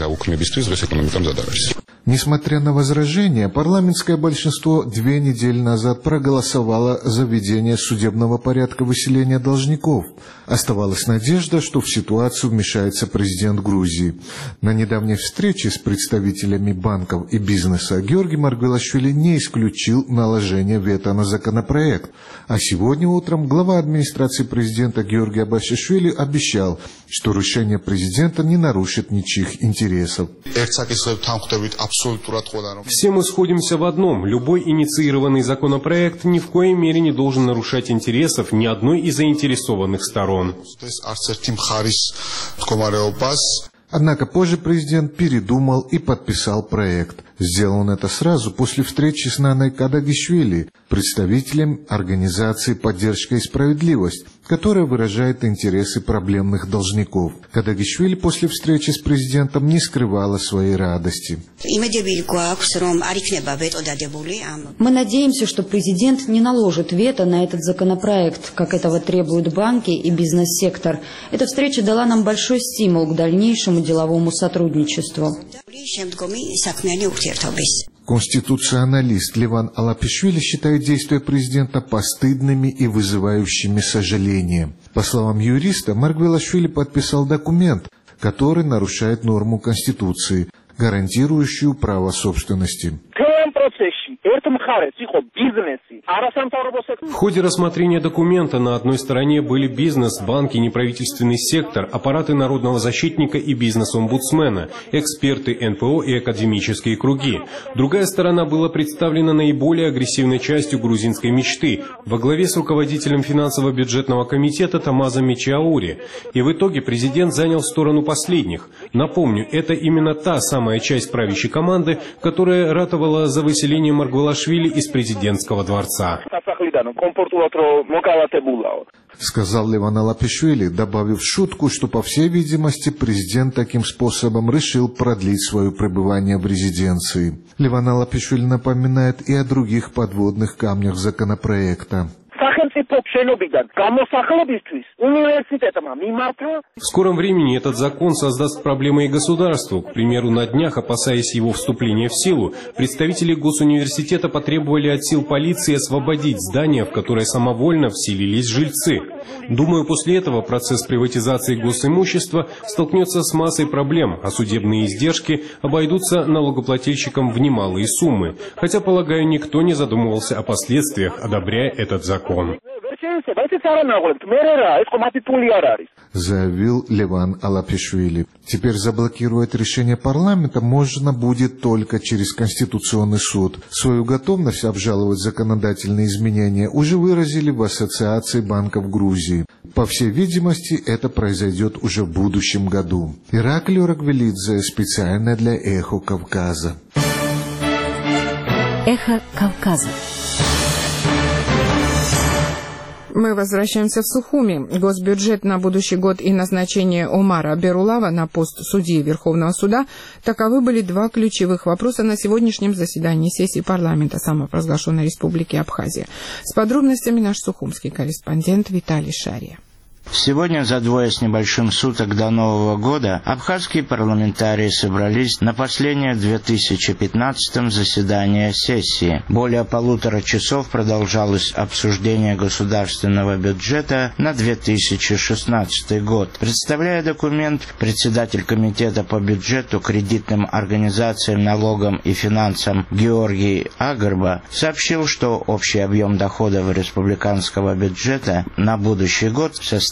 P: Несмотря на возражения, парламентское большинство две недели назад проголосовало за введение судебного порядка выселения должников. Оставалась надежда, что в ситуацию вмешается президент Грузии. На недавней встрече с представителями банков и бизнеса Георгий Маргвелашвили не исключил наложение вето на законопроект. А сегодня утром глава администрации президента Георгий Абашишвили обещал, что решение президента не нарушит ничьих интересов.
Q: Все мы сходимся в одном. Любой инициированный законопроект ни в коей мере не должен нарушать интересов ни одной из заинтересованных сторон.
P: Однако позже президент передумал и подписал проект. Сделал он это сразу после встречи с Наной Кадагишвили, представителем организации «Поддержка и справедливость», которая выражает интересы проблемных должников. Кадагишвили после встречи с президентом не скрывала своей радости.
R: Мы надеемся, что президент не наложит вето на этот законопроект, как этого требуют банки и бизнес-сектор. Эта встреча дала нам большой стимул к дальнейшему деловому сотрудничеству.
P: Конституционалист Леван Алапишвили считает действия президента постыдными и вызывающими сожаление. По словам юриста, Маргвелашвили подписал документ, который нарушает норму Конституции, гарантирующую право собственности.
Q: В ходе рассмотрения документа на одной стороне были бизнес, банки, неправительственный сектор, аппараты народного защитника и бизнес-омбудсмена, эксперты эн пэ о и академические круги. Другая сторона была представлена наиболее агрессивной частью грузинской мечты, во главе с руководителем финансово-бюджетного комитета Тамазом Мичиаури. И в итоге президент занял сторону последних. Напомню, это именно та самая часть правящей команды, которая ратовала за выселение Маргвелашвили из президентского дворца.
P: Сказал Леван Алапишвили, добавив шутку, что, по всей видимости, президент таким способом решил продлить свое пребывание в резиденции. Леван Алапишвили напоминает и о других подводных камнях законопроекта.
Q: В скором времени этот закон создаст проблемы и государству. К примеру, на днях, опасаясь его вступления в силу, представители госуниверситета потребовали от сил полиции освободить здание, в которое самовольно вселились жильцы. Думаю, после этого процесс приватизации госимущества столкнется с массой проблем, а судебные издержки обойдутся налогоплательщикам в немалые суммы. Хотя, полагаю, никто не задумывался о последствиях, одобряя этот закон.
P: Заявил Леван Алапишвили. Теперь заблокировать решение парламента можно будет только через Конституционный суд. Свою готовность обжаловать законодательные изменения уже выразили в Ассоциации банков Грузии. По всей видимости, это произойдет уже в будущем году. Ираклий Рагвелидзе, специально для «Эхо Кавказа».
C: Эхо Кавказа.
A: Мы возвращаемся в Сухуми. Госбюджет на будущий год и назначение Омара Берулава на пост судьи Верховного суда – таковы были два ключевых вопроса на сегодняшнем заседании сессии парламента самопровозглашенной Республики Абхазия. С подробностями наш сухумский корреспондент Виталий Шария.
S: Сегодня, за двое с небольшим суток до Нового года, абхазские парламентарии собрались на последнее в две тысячи пятнадцатом заседание сессии. Более полутора часов продолжалось обсуждение государственного бюджета на две тысячи шестнадцатый год. Представляя документ, председатель комитета по бюджету, кредитным организациям, налогам и финансам Георгий Агарба сообщил, что общий объем доходов республиканского бюджета на будущий год составит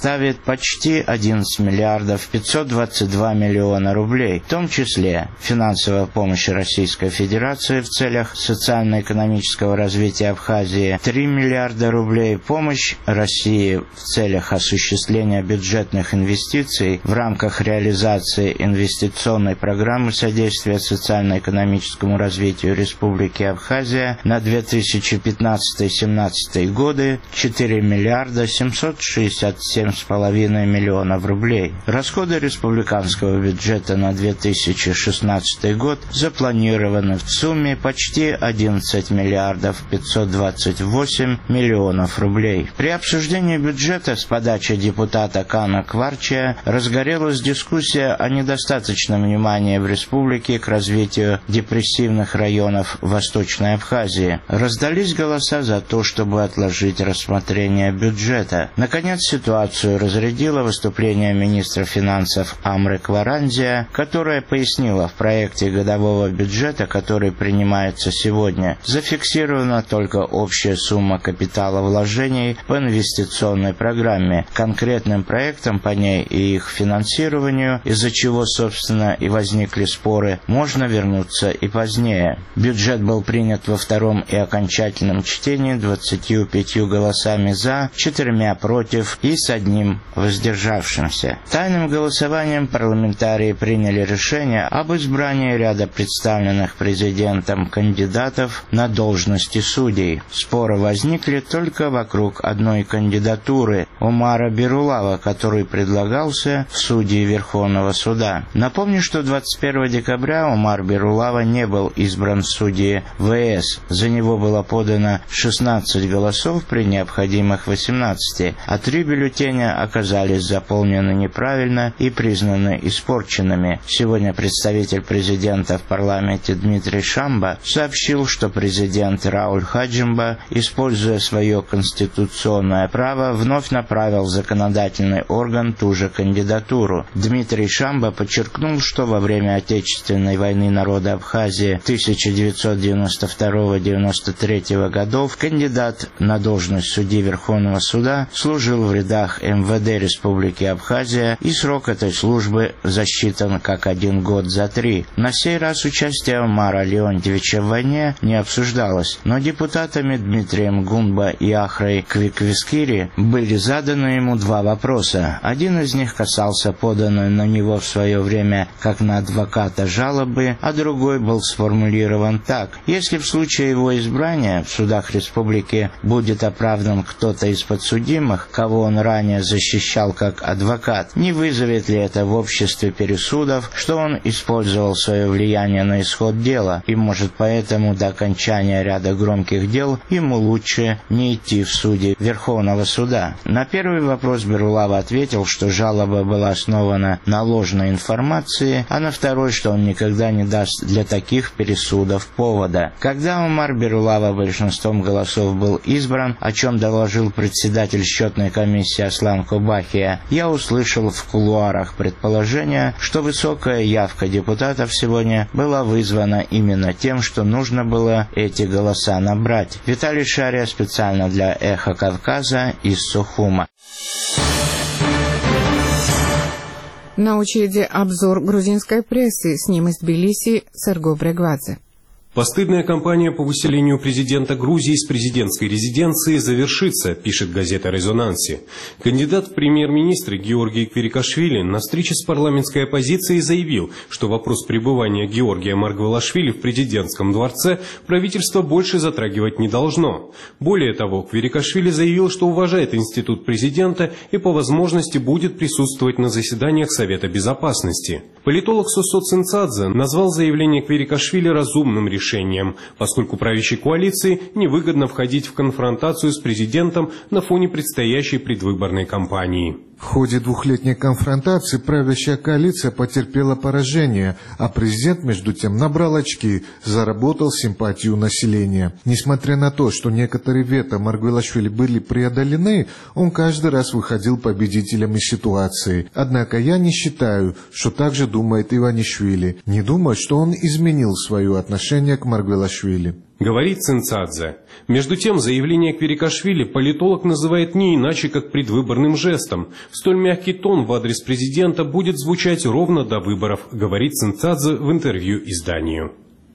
S: составит почти одиннадцать миллиардов пятьсот двадцать два миллиона рублей, в том числе финансовая помощь Российской Федерации в целях социально-экономического развития Абхазии три миллиарда рублей, помощь России в целях осуществления бюджетных инвестиций в рамках реализации инвестиционной программы содействия социально-экономическому развитию Республики Абхазия на две тысячи пятнадцатый — две тысячи семнадцатый годы четыре миллиарда семьсот шестьдесят семь с половиной миллионов рублей. Расходы республиканского бюджета на две тысячи шестнадцатый год запланированы в сумме почти одиннадцать миллиардов пятьсот двадцать восемь миллионов рублей. При обсуждении бюджета с подачи депутата Кана Кварчия разгорелась дискуссия о недостаточном внимании в республике к развитию депрессивных районов Восточной Абхазии. Раздались голоса за то, чтобы отложить рассмотрение бюджета. Наконец, ситуацию разрядило выступление министра финансов Амры Кваранзия, которая пояснила, в проекте годового бюджета, который принимается сегодня, зафиксирована только общая сумма капитала вложений по инвестиционной программе. Конкретным проектам по ней и их финансированию, из-за чего, собственно, и возникли споры, можно вернуться и позднее. Бюджет был принят во втором и окончательном чтении двадцатью пятью голосами «за», четырьмя «против» и с одним воздержавшимся. Тайным голосованием парламентарии приняли решение об избрании ряда представленных президентом кандидатов на должности судей. Споры возникли только вокруг одной кандидатуры – Омара Берулава, который предлагался в судьи Верховного суда. Напомню, что двадцать первого декабря Омар Берулава не был избран в судьи ВС. За него было подано шестнадцать голосов при необходимых восемнадцати, а три бюллетеня оказались заполнены неправильно и признаны испорченными. Сегодня представитель президента в парламенте Дмитрий Шамба сообщил, что президент Рауль Хаджимба, используя свое конституционное право, вновь направил в законодательный орган ту же кандидатуру. Дмитрий Шамба подчеркнул, что во время Отечественной войны народа Абхазии тысяча девятьсот девяносто второго — девяносто третьего годов кандидат на должность судьи Верховного суда служил в рядах эм вэ дэ Республики Абхазия, и срок этой службы засчитан как один год за три. На сей раз участие Омара Леонтьевича в войне не обсуждалось, но депутатами Дмитрием Гунба и Ахрой Квиквискири были заданы ему два вопроса. Один из них касался поданной на него в свое время как на адвоката жалобы, а другой был сформулирован так: если в случае его избрания в судах республики будет оправдан кто-то из подсудимых, кого он ранее защищал как адвокат, не вызовет ли это в обществе пересудов, что он использовал свое влияние на исход дела, и может поэтому до окончания ряда громких дел ему лучше не идти в суды Верховного суда. На первый вопрос Берулава ответил, что жалоба была основана на ложной информации, а на второй, что он никогда не даст для таких пересудов повода. Когда Омар Берулава большинством голосов был избран, о чем доложил председатель счетной комиссии Аслан Кубахия, я услышал в кулуарах предположение, что высокая явка депутатов сегодня была вызвана именно тем, что нужно было эти голоса набрать. Виталий Шария специально для «Эхо Кавказа» из Сухума.
A: На очереди обзор грузинской прессы. С ним из Тбилиси Серго Брегвадзе.
Q: Постыдная кампания по выселению президента Грузии из президентской резиденции завершится, пишет газета «Резонанси». Кандидат в премьер-министры Георгий Квирикашвили на встрече с парламентской оппозицией заявил, что вопрос пребывания Георгия Маргвелашвили в президентском дворце правительство больше затрагивать не должно. Более того, Квирикашвили заявил, что уважает институт президента и по возможности будет присутствовать на заседаниях Совета Безопасности. Политолог Сосо Цинцадзе назвал заявление Квирикашвили разумным решением. решением, поскольку правящей коалиции невыгодно входить в конфронтацию с президентом на фоне предстоящей предвыборной кампании.
P: В ходе двухлетней конфронтации правящая коалиция потерпела поражение, а президент, между тем, набрал очки, заработал симпатию населения. Несмотря на то, что некоторые вето Маргвелашвили были преодолены, он каждый раз выходил победителем из ситуации. Однако я не считаю, что так же думает Иванишвили. Не думаю, что он изменил свое отношение к Маргвелашвили.
Q: Говорит Цинцадзе. Между тем, заявление Квирикашвили политолог называет не иначе, как предвыборным жестом. Столь мягкий тон в адрес президента будет звучать ровно до выборов, говорит Цинцадзе в интервью изданию.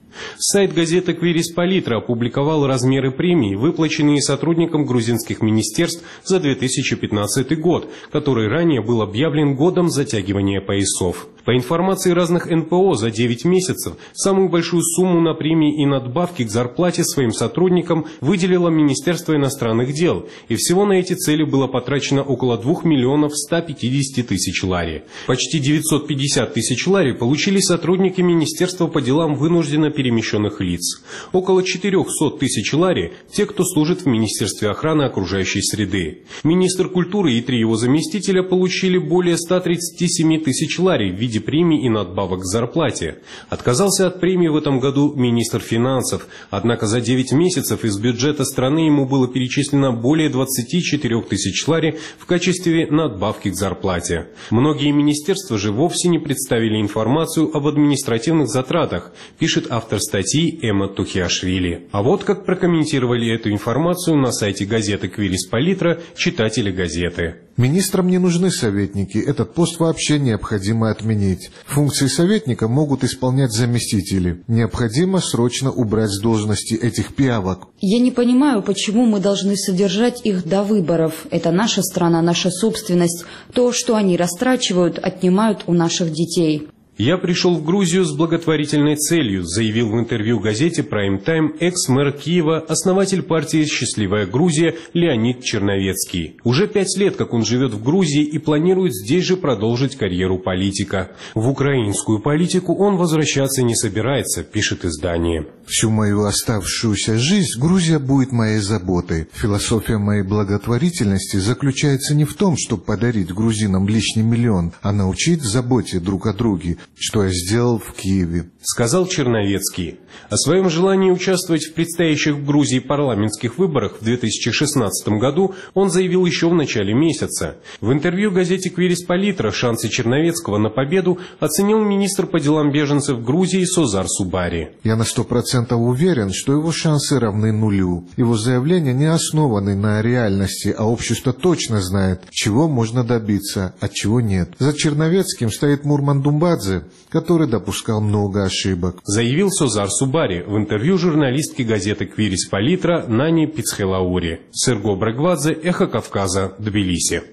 Q: Сайт газеты «Квирис Политра» опубликовал размеры премий, выплаченные сотрудникам грузинских министерств за две тысячи пятнадцатый год, который ранее был объявлен годом затягивания поясов. По информации разных эн пэ о, за девять месяцев самую большую сумму на премии и надбавки к зарплате своим сотрудникам выделило Министерство иностранных дел, и всего на эти цели было потрачено около двух миллионов ста пятидесяти тысяч лари. Почти девятьсот пятьдесят тысяч лари получили сотрудники Министерства по делам вынужденно перемещенных лиц. Около четырехсот тысяч лари – те, кто служит в Министерстве охраны окружающей среды. Министр культуры и три его заместителя получили более ста тридцати семи тысяч лари в виде премий и надбавок к зарплате. Отказался от премии в этом году министр финансов, однако за девять месяцев из бюджета страны ему было перечислено более двадцати четырёх тысяч лари в качестве надбавки к зарплате. Многие министерства же вовсе не представили информацию об административных затратах, пишет автор статьи Эмма Тухиашвили. А вот как прокомментировали эту информацию на сайте газеты «Квирис Политра» читатели газеты.
P: Министрам не нужны советники, этот пост вообще необходимо отменить. Функции советника могут исполнять заместители. Необходимо срочно убрать с должности этих пиявок.
R: Я не понимаю, почему мы должны содержать их до выборов. Это наша страна, наша собственность. То, что они растрачивают, отнимают у наших детей.
Q: «Я пришел в Грузию с благотворительной целью», заявил в интервью газете Prime Time экс-мэр Киева, основатель партии «Счастливая Грузия» Леонид Черновецкий. Уже пять лет, как он живет в Грузии и планирует здесь же продолжить карьеру политика. В украинскую политику он возвращаться не собирается, пишет издание.
P: Всю мою оставшуюся жизнь Грузия будет моей заботой. Философия моей благотворительности заключается не в том, чтобы подарить грузинам лишний миллион, а научить заботе друг о друге, что я сделал в Киеве,
Q: сказал Черновецкий. О своем желании участвовать в предстоящих в Грузии парламентских выборах в две тысячи шестнадцатом году он заявил еще в начале месяца. В интервью газете «Квирис Политра» шансы Черновецкого на победу оценил министр по делам беженцев Грузии Созар Субари.
P: Я на сто процентов уверен, что его шансы равны нулю. Его заявления не основаны на реальности, а общество точно знает, чего можно добиться, а чего нет. За Черновецким стоит Мурман Думбадзе, который допускал много ошибок,
Q: заявил Созар Субари в интервью журналистке газеты «Квирис Политра» Нани Пицхелаури. Серго Брагвадзе, Эхо Кавказа, Тбилиси.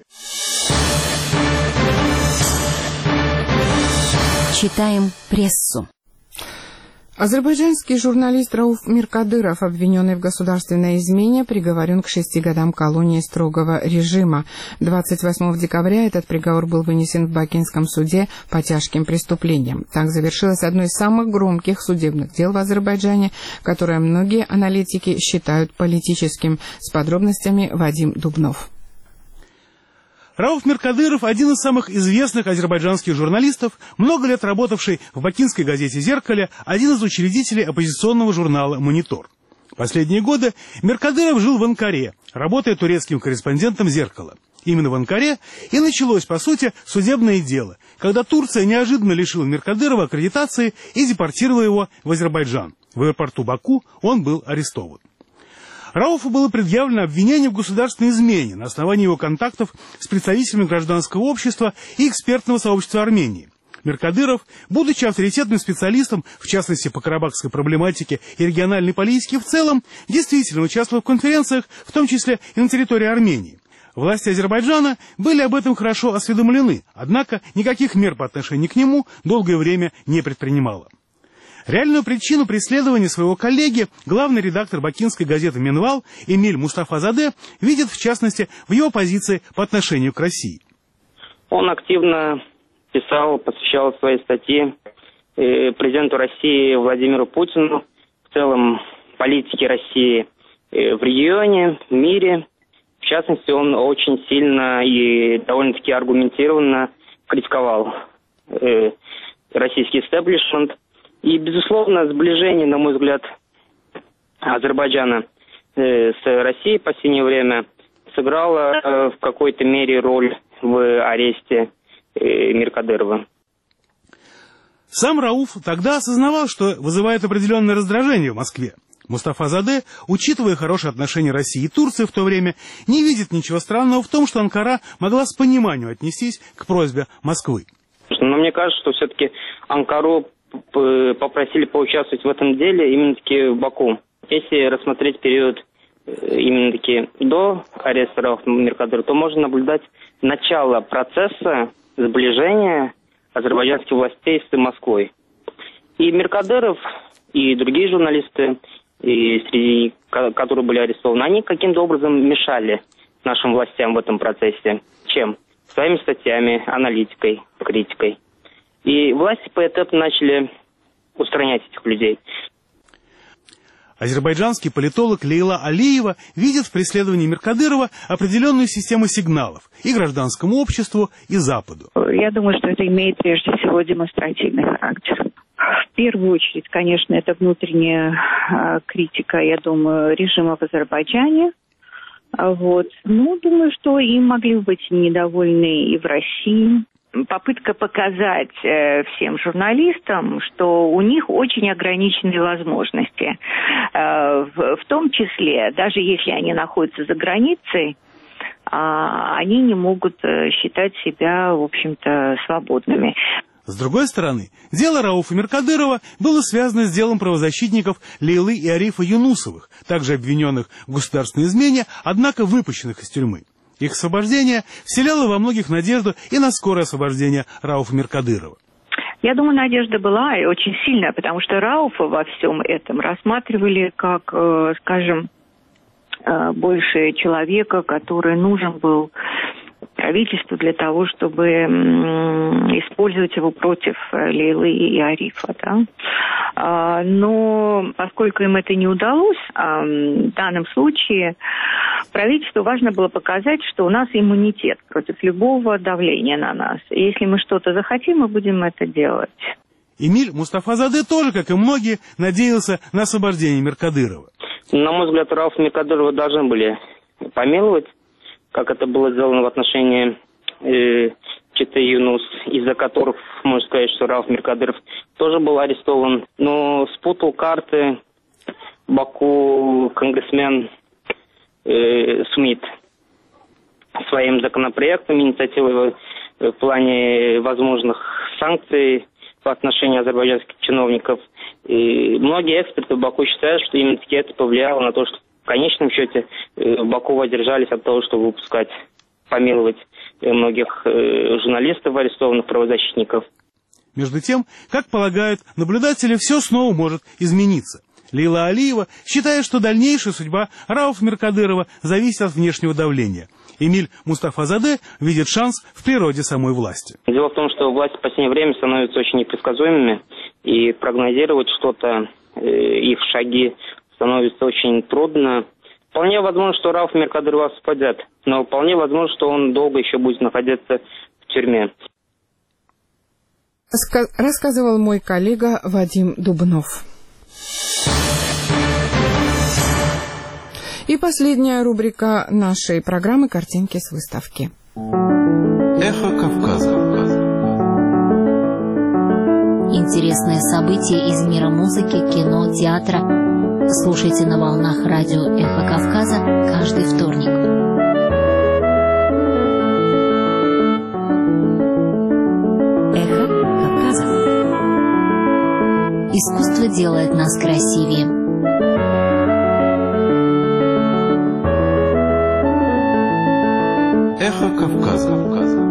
C: Читаем прессу.
A: Азербайджанский журналист Рауф Миркадыров, обвиненный в государственной измене, приговорен к шести годам колонии строгого режима. двадцать восьмого декабря этот приговор был вынесен в Бакинском суде по тяжким преступлениям. Так завершилось одно из самых громких судебных дел в Азербайджане, которое многие аналитики считают политическим. С подробностями Вадим Дубнов.
T: Рауф Миркадыров – один из самых известных азербайджанских журналистов, много лет работавший в бакинской газете «Зеркале», один из учредителей оппозиционного журнала «Монитор». Последние годы Миркадыров жил в Анкаре, работая турецким корреспондентом «Зеркала». Именно в Анкаре и началось, по сути, судебное дело, когда Турция неожиданно лишила Миркадырова аккредитации и депортировала его в Азербайджан. В аэропорту Баку он был арестован. Рауфу было предъявлено обвинение в государственной измене на основании его контактов с представителями гражданского общества и экспертного сообщества Армении. Миркадыров, будучи авторитетным специалистом, в частности по карабахской проблематике и региональной политике в целом, действительно участвовал в конференциях, в том числе и на территории Армении. Власти Азербайджана были об этом хорошо осведомлены, однако никаких мер по отношению к нему долгое время не предпринимала. Реальную причину преследования своего коллеги главный редактор бакинской газеты «Минвал» Эмиль Мустафазаде видит, в частности, в его позиции по отношению к России.
U: Он активно писал, посвящал свои статьи президенту России Владимиру Путину, в целом политике России в регионе, в мире. В частности, он очень сильно и довольно-таки аргументированно критиковал российский истеблишмент. И, безусловно, сближение, на мой взгляд, Азербайджана э, с Россией в последнее время сыграло э, в какой-то мере роль в аресте э, Миркадырова.
T: Сам Рауф тогда осознавал, что вызывает определенное раздражение в Москве. Мустафа Заде, учитывая хорошие отношения России и Турции в то время, не видит ничего странного в том, что Анкара могла с пониманием отнестись к просьбе Москвы.
U: Но мне кажется, что все-таки Анкару попросили поучаствовать в этом деле именно-таки в Баку. Если рассмотреть период именно-таки до ареста Рауфа Меркадырова, то можно наблюдать начало процесса сближения азербайджанских властей с Москвой. И Меркадыров, и другие журналисты, и среди которые были арестованы, они каким-то образом мешали нашим властям в этом процессе. Чем? Своими статьями, аналитикой, критикой. И власти поэтапно начали устранять этих людей.
T: Азербайджанский политолог Лейла Алиева видит в преследовании Меркадырова определенную систему сигналов и гражданскому обществу, и Западу.
D: Я думаю, что это имеет прежде всего демонстративный характер. В первую очередь, конечно, это внутренняя э, критика, я думаю, режима в Азербайджане. Вот. Ну, думаю, что им могли бы быть недовольны и в России. Попытка показать э, всем журналистам, что у них очень ограниченные возможности. Э, в, в том числе, даже если они находятся за границей, э, они не могут э, считать себя, в общем-то, свободными.
T: С другой стороны, дело Рауфа Меркадырова было связано с делом правозащитников Лейлы и Арифа Юнусовых, также обвиненных в государственной измене, однако выпущенных из тюрьмы. Их освобождение вселяло во многих надежду и на скорое освобождение Рауфа Меркадырова.
D: Я думаю, надежда была и очень сильная, потому что Рауфа во всем этом рассматривали как, э, скажем, э, больше человека, который нужен был правительству для того, чтобы м, использовать его против Лейлы и Арифа. Да? А, но поскольку им это не удалось, а, в данном случае правительству важно было показать, что у нас иммунитет против любого давления на нас. И если мы что-то захотим, мы будем это делать.
T: Эмиль Мустафазаде тоже, как и многие, надеялся на освобождение Меркадырова.
U: На мой взгляд, Рауфа Меркадырова должны были помиловать, как это было сделано в отношении э, Чете Юнус, из-за которых, можно сказать, что Рауф Меркадыров тоже был арестован. Но спутал карты Баку конгрессмен э, Смит своим законопроектом, инициативой в плане возможных санкций по отношению азербайджанских чиновников. И многие эксперты в Баку считают, что именно таки это повлияло на то, что в конечном счете в Баку воздержались от того, чтобы выпускать, помиловать многих журналистов, арестованных правозащитников.
T: Между тем, как полагают наблюдатели, все снова может измениться. Лейла Алиева считает, что дальнейшая судьба Рауфа Меркадырова зависит от внешнего давления. Эмиль Мустафазаде видит шанс в природе самой власти.
U: Дело в том, что власти в последнее время становятся очень непредсказуемыми, и прогнозировать что-то, их шаги, становится очень трудно. Вполне возможно, что Рауф Меркадырова освободят, но вполне возможно, что он долго еще будет находиться в тюрьме.
A: Рассказывал мой коллега Вадим Дубнов. И последняя рубрика нашей программы «Картинки с выставки».
V: Эхо Кавказа.
C: Интересные события из мира музыки, кино, театра. Слушайте на волнах радио «Эхо Кавказа» каждый вторник. Эхо Кавказа. Искусство делает нас красивее.
V: Эхо Кавказа.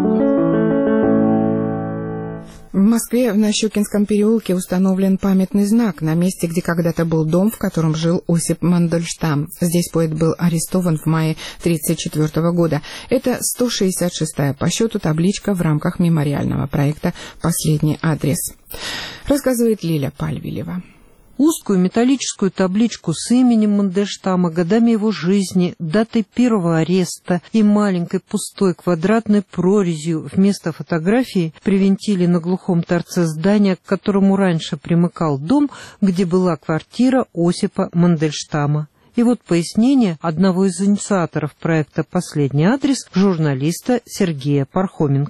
A: В Москве в Нащекинском переулке установлен памятный знак на месте, где когда-то был дом, в котором жил Осип Мандельштам. Здесь поэт был арестован в мае тысяча девятьсот тридцать четвёртого года. Это сто шестьдесят шестая по счету табличка в рамках мемориального проекта «Последний адрес». Рассказывает Лиля Пальвилева.
B: Узкую металлическую табличку с именем Мандельштама, годами его жизни, датой первого ареста и маленькой пустой квадратной прорезью вместо фотографии привинтили на глухом торце здания, к которому раньше примыкал дом, где была квартира Осипа Мандельштама. И вот пояснение одного из инициаторов проекта «Последний адрес» журналиста Сергея Пархоменко.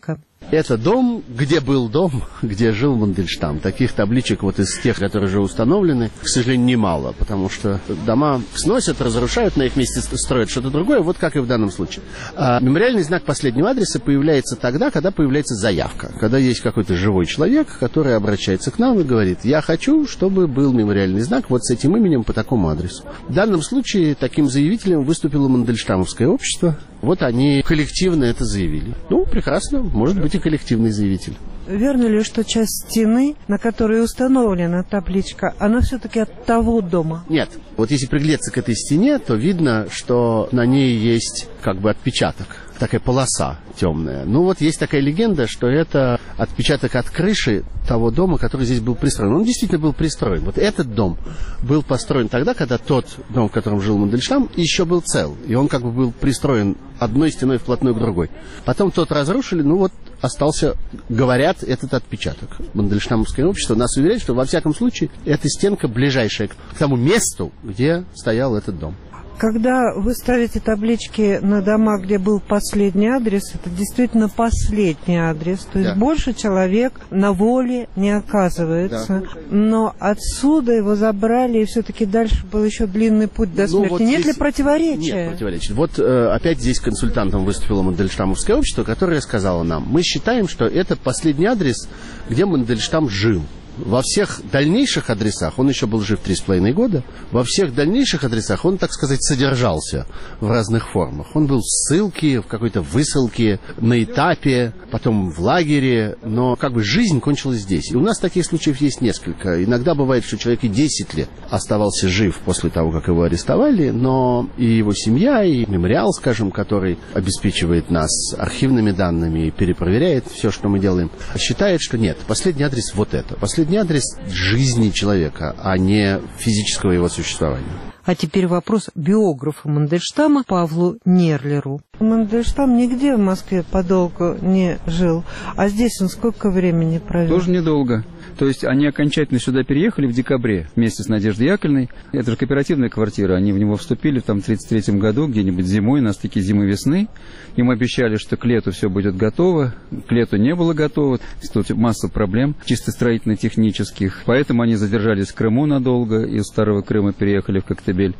G: Это дом, где был дом, где жил Мандельштам. Таких табличек вот из тех, которые уже установлены, к сожалению, немало, потому что дома сносят, разрушают, на их месте строят что-то другое, вот как и в данном случае. А мемориальный знак последнего адреса появляется тогда, когда появляется заявка, когда есть какой-то живой человек, который обращается к нам и говорит: я хочу, чтобы был мемориальный знак вот с этим именем по такому адресу. В данном случае таким заявителем выступило Мандельштамовское общество. Вот они коллективно это заявили. Ну, прекрасно, может быть и коллективный заявитель.
H: Верно ли, что часть стены, на которой установлена табличка, она все-таки от того дома?
G: Нет. Вот если приглядеться к этой стене, то видно, что на ней есть как бы отпечаток. Такая полоса темная. Ну вот есть такая легенда, что это отпечаток от крыши того дома, который здесь был пристроен. Он действительно был пристроен. Вот этот дом был построен тогда, когда тот дом, в котором жил Мандельштам, еще был цел. И он как бы был пристроен одной стеной вплотную к другой. Потом тот разрушили, ну вот остался, говорят, этот отпечаток. Мандельштамовское общество нас уверяет, что во всяком случае эта стенка ближайшая к тому месту, где стоял этот дом.
H: Когда вы ставите таблички на дома, где был последний адрес, это действительно последний адрес. То есть да. больше человек на воле не оказывается. Да. Но отсюда его забрали, и все-таки дальше был еще длинный путь до смерти. Ну, вот нет здесь... ли противоречия? Нет противоречий. Вот э, опять здесь консультантом выступило Мандельштамовское общество, которое сказало нам: мы считаем, что это последний адрес, где Мандельштам жил. Во всех дальнейших адресах, он еще был жив три с половиной года, во всех дальнейших адресах он, так сказать, содержался в разных формах. Он был в ссылке, в какой-то высылке, на этапе, потом в лагере, но как бы жизнь кончилась здесь. И у нас таких случаев есть несколько. Иногда бывает, что человек и десять лет оставался жив после того, как его арестовали, но и его семья, и мемориал, скажем, который обеспечивает нас архивными данными и перепроверяет все, что мы делаем, считает, что нет, последний адрес вот это. Последний адрес жизни человека, а не физического его существования. А теперь вопрос биографу Мандельштама Павлу Нерлеру. Мандельштам нигде в Москве подолгу не жил, а здесь он сколько времени провел?
W: Тоже недолго. То есть они окончательно сюда переехали в декабре вместе с Надеждой Яковлевной. Это же кооперативная квартира. Они в него вступили там, в тридцать третьем году, где-нибудь зимой, на стыке зимы-весны. Им обещали, что к лету все будет готово. К лету не было готово. Тут масса проблем, чисто строительно-технических. Поэтому они задержались в Крыму надолго. Из Старого Крыма переехали в Коктебель.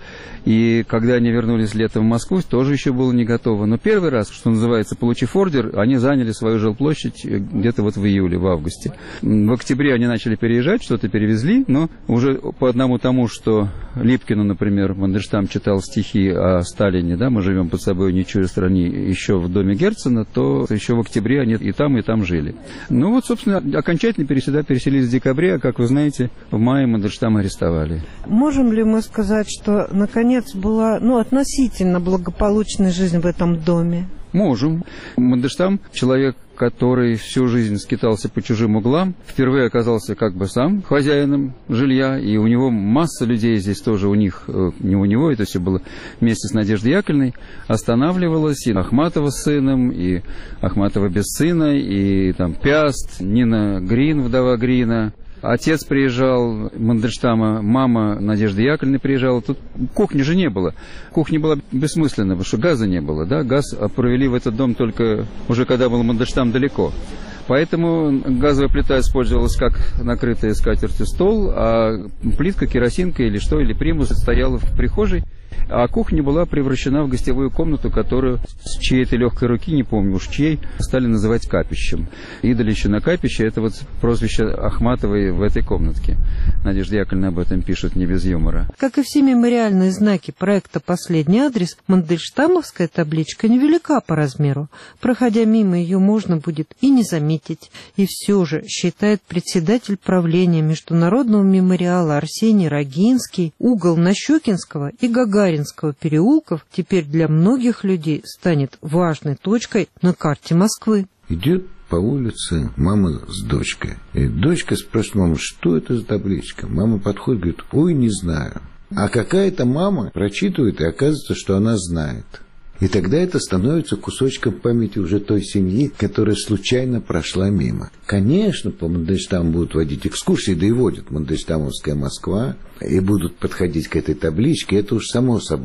W: И когда они вернулись летом в Москву, тоже еще было не готово. Но первый раз, что называется, получив ордер, они заняли свою жилплощадь где-то вот в июле, в августе. В октябре они начали переезжать, что-то перевезли, но уже по одному тому, что Липкину, например, Мандельштам читал стихи о Сталине, да, мы живем под собой не чужой стране, еще в доме Герцена, то еще в октябре они и там, и там жили. Ну вот, собственно, окончательно сюда переселились в декабре, а, как вы знаете, в мае Мандельштама арестовали.
H: Можем ли мы сказать, что, наконец, была, ну, относительно благополучная жизнь в этом доме?
W: Можем. Мандельштам — человек, который всю жизнь скитался по чужим углам, впервые оказался как бы сам хозяином жилья, и у него масса людей здесь тоже, у них, не у него, это все было вместе с Надеждой Яковлевной, останавливалась, и Ахматова с сыном, и Ахматова без сына, и там Пяст, Нина Грин, вдова Грина. Отец приезжал Мандельштама, мама Надежды Яковлевны приезжала. Тут кухни же не было. Кухня была бессмысленна, потому что газа не было. Да? Газ провели в этот дом только уже когда был Мандельштам далеко. Поэтому газовая плита использовалась как накрытая скатертью стол, а плитка, керосинка или что, или примус стояла в прихожей. А кухня была превращена в гостевую комнату, которую с чьей-то легкой руки, не помню уж чьей, стали называть капищем. Идолище на капище — это вот прозвище Ахматовой в этой комнатке. Надежда Яковлевна об этом пишет не без юмора.
H: Как и все мемориальные знаки проекта «Последний адрес», мандельштамовская табличка невелика по размеру. Проходя мимо, ее можно будет и не заметить. И все же, считает председатель правления Международного мемориала Арсений Рогинский, угол Нащекинского и Гагаринского переулков теперь для многих людей станет важной точкой на карте Москвы.
X: Идет по улице мама с дочкой. И дочка спрашивает маму, что это за табличка? Мама подходит, говорит, ой, не знаю. А какая-то мама прочитывает, и оказывается, что она знает. И тогда это становится кусочком памяти уже той семьи, которая случайно прошла мимо. Конечно, по Мандельштаму будут водить экскурсии, да и водят Мандельштамовская Москва, и будут подходить к этой табличке, это уж само собой.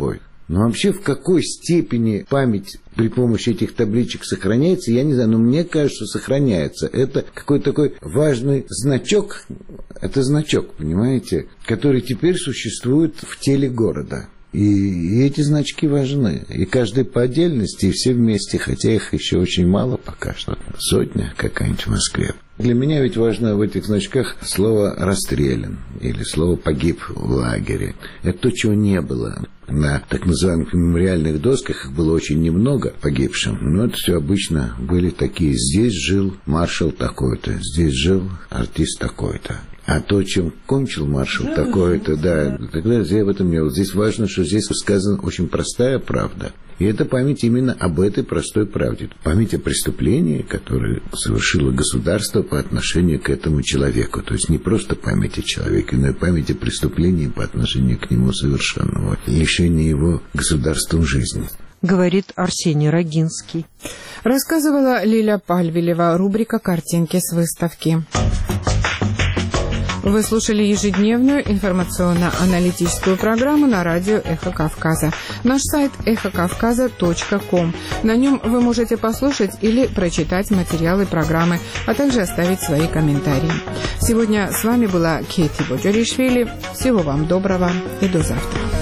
X: Но вообще в какой степени память при помощи этих табличек сохраняется, я не знаю, но мне кажется, что сохраняется. Это какой-то такой важный значок, это значок, понимаете, который теперь существует в теле города. И эти значки важны. И каждый по отдельности, и все вместе, хотя их еще очень мало пока что. Сотня какая-нибудь в Москве. Для меня ведь важно в этих значках слово «расстрелян» или слово «погиб в лагере». Это то, чего не было. На так называемых мемориальных досках их было очень немного погибшим, но это все обычно были такие: здесь жил маршал такой-то, здесь жил артист такой-то. А то, чем кончил маршал такой-то, да, тогда я в этом не. Вот здесь важно, что здесь сказана очень простая правда. И это память именно об этой простой правде. Память о преступлении, которое совершило государство по отношению к этому человеку. То есть не просто память о человеке, но и память о преступлении по отношению к нему совершенного. Лишение его государством жизни.
H: Говорит Арсений Рогинский.
A: Рассказывала Лиля Пальвилева. Рубрика «Картинки с выставки». Вы слушали ежедневную информационно-аналитическую программу на радио «Эхо Кавказа». Наш сайт эхо кавказа точка ком. На нем вы можете послушать или прочитать материалы программы, а также оставить свои комментарии. Сегодня с вами была Кейти Боджоришвили. Всего вам доброго и до завтра.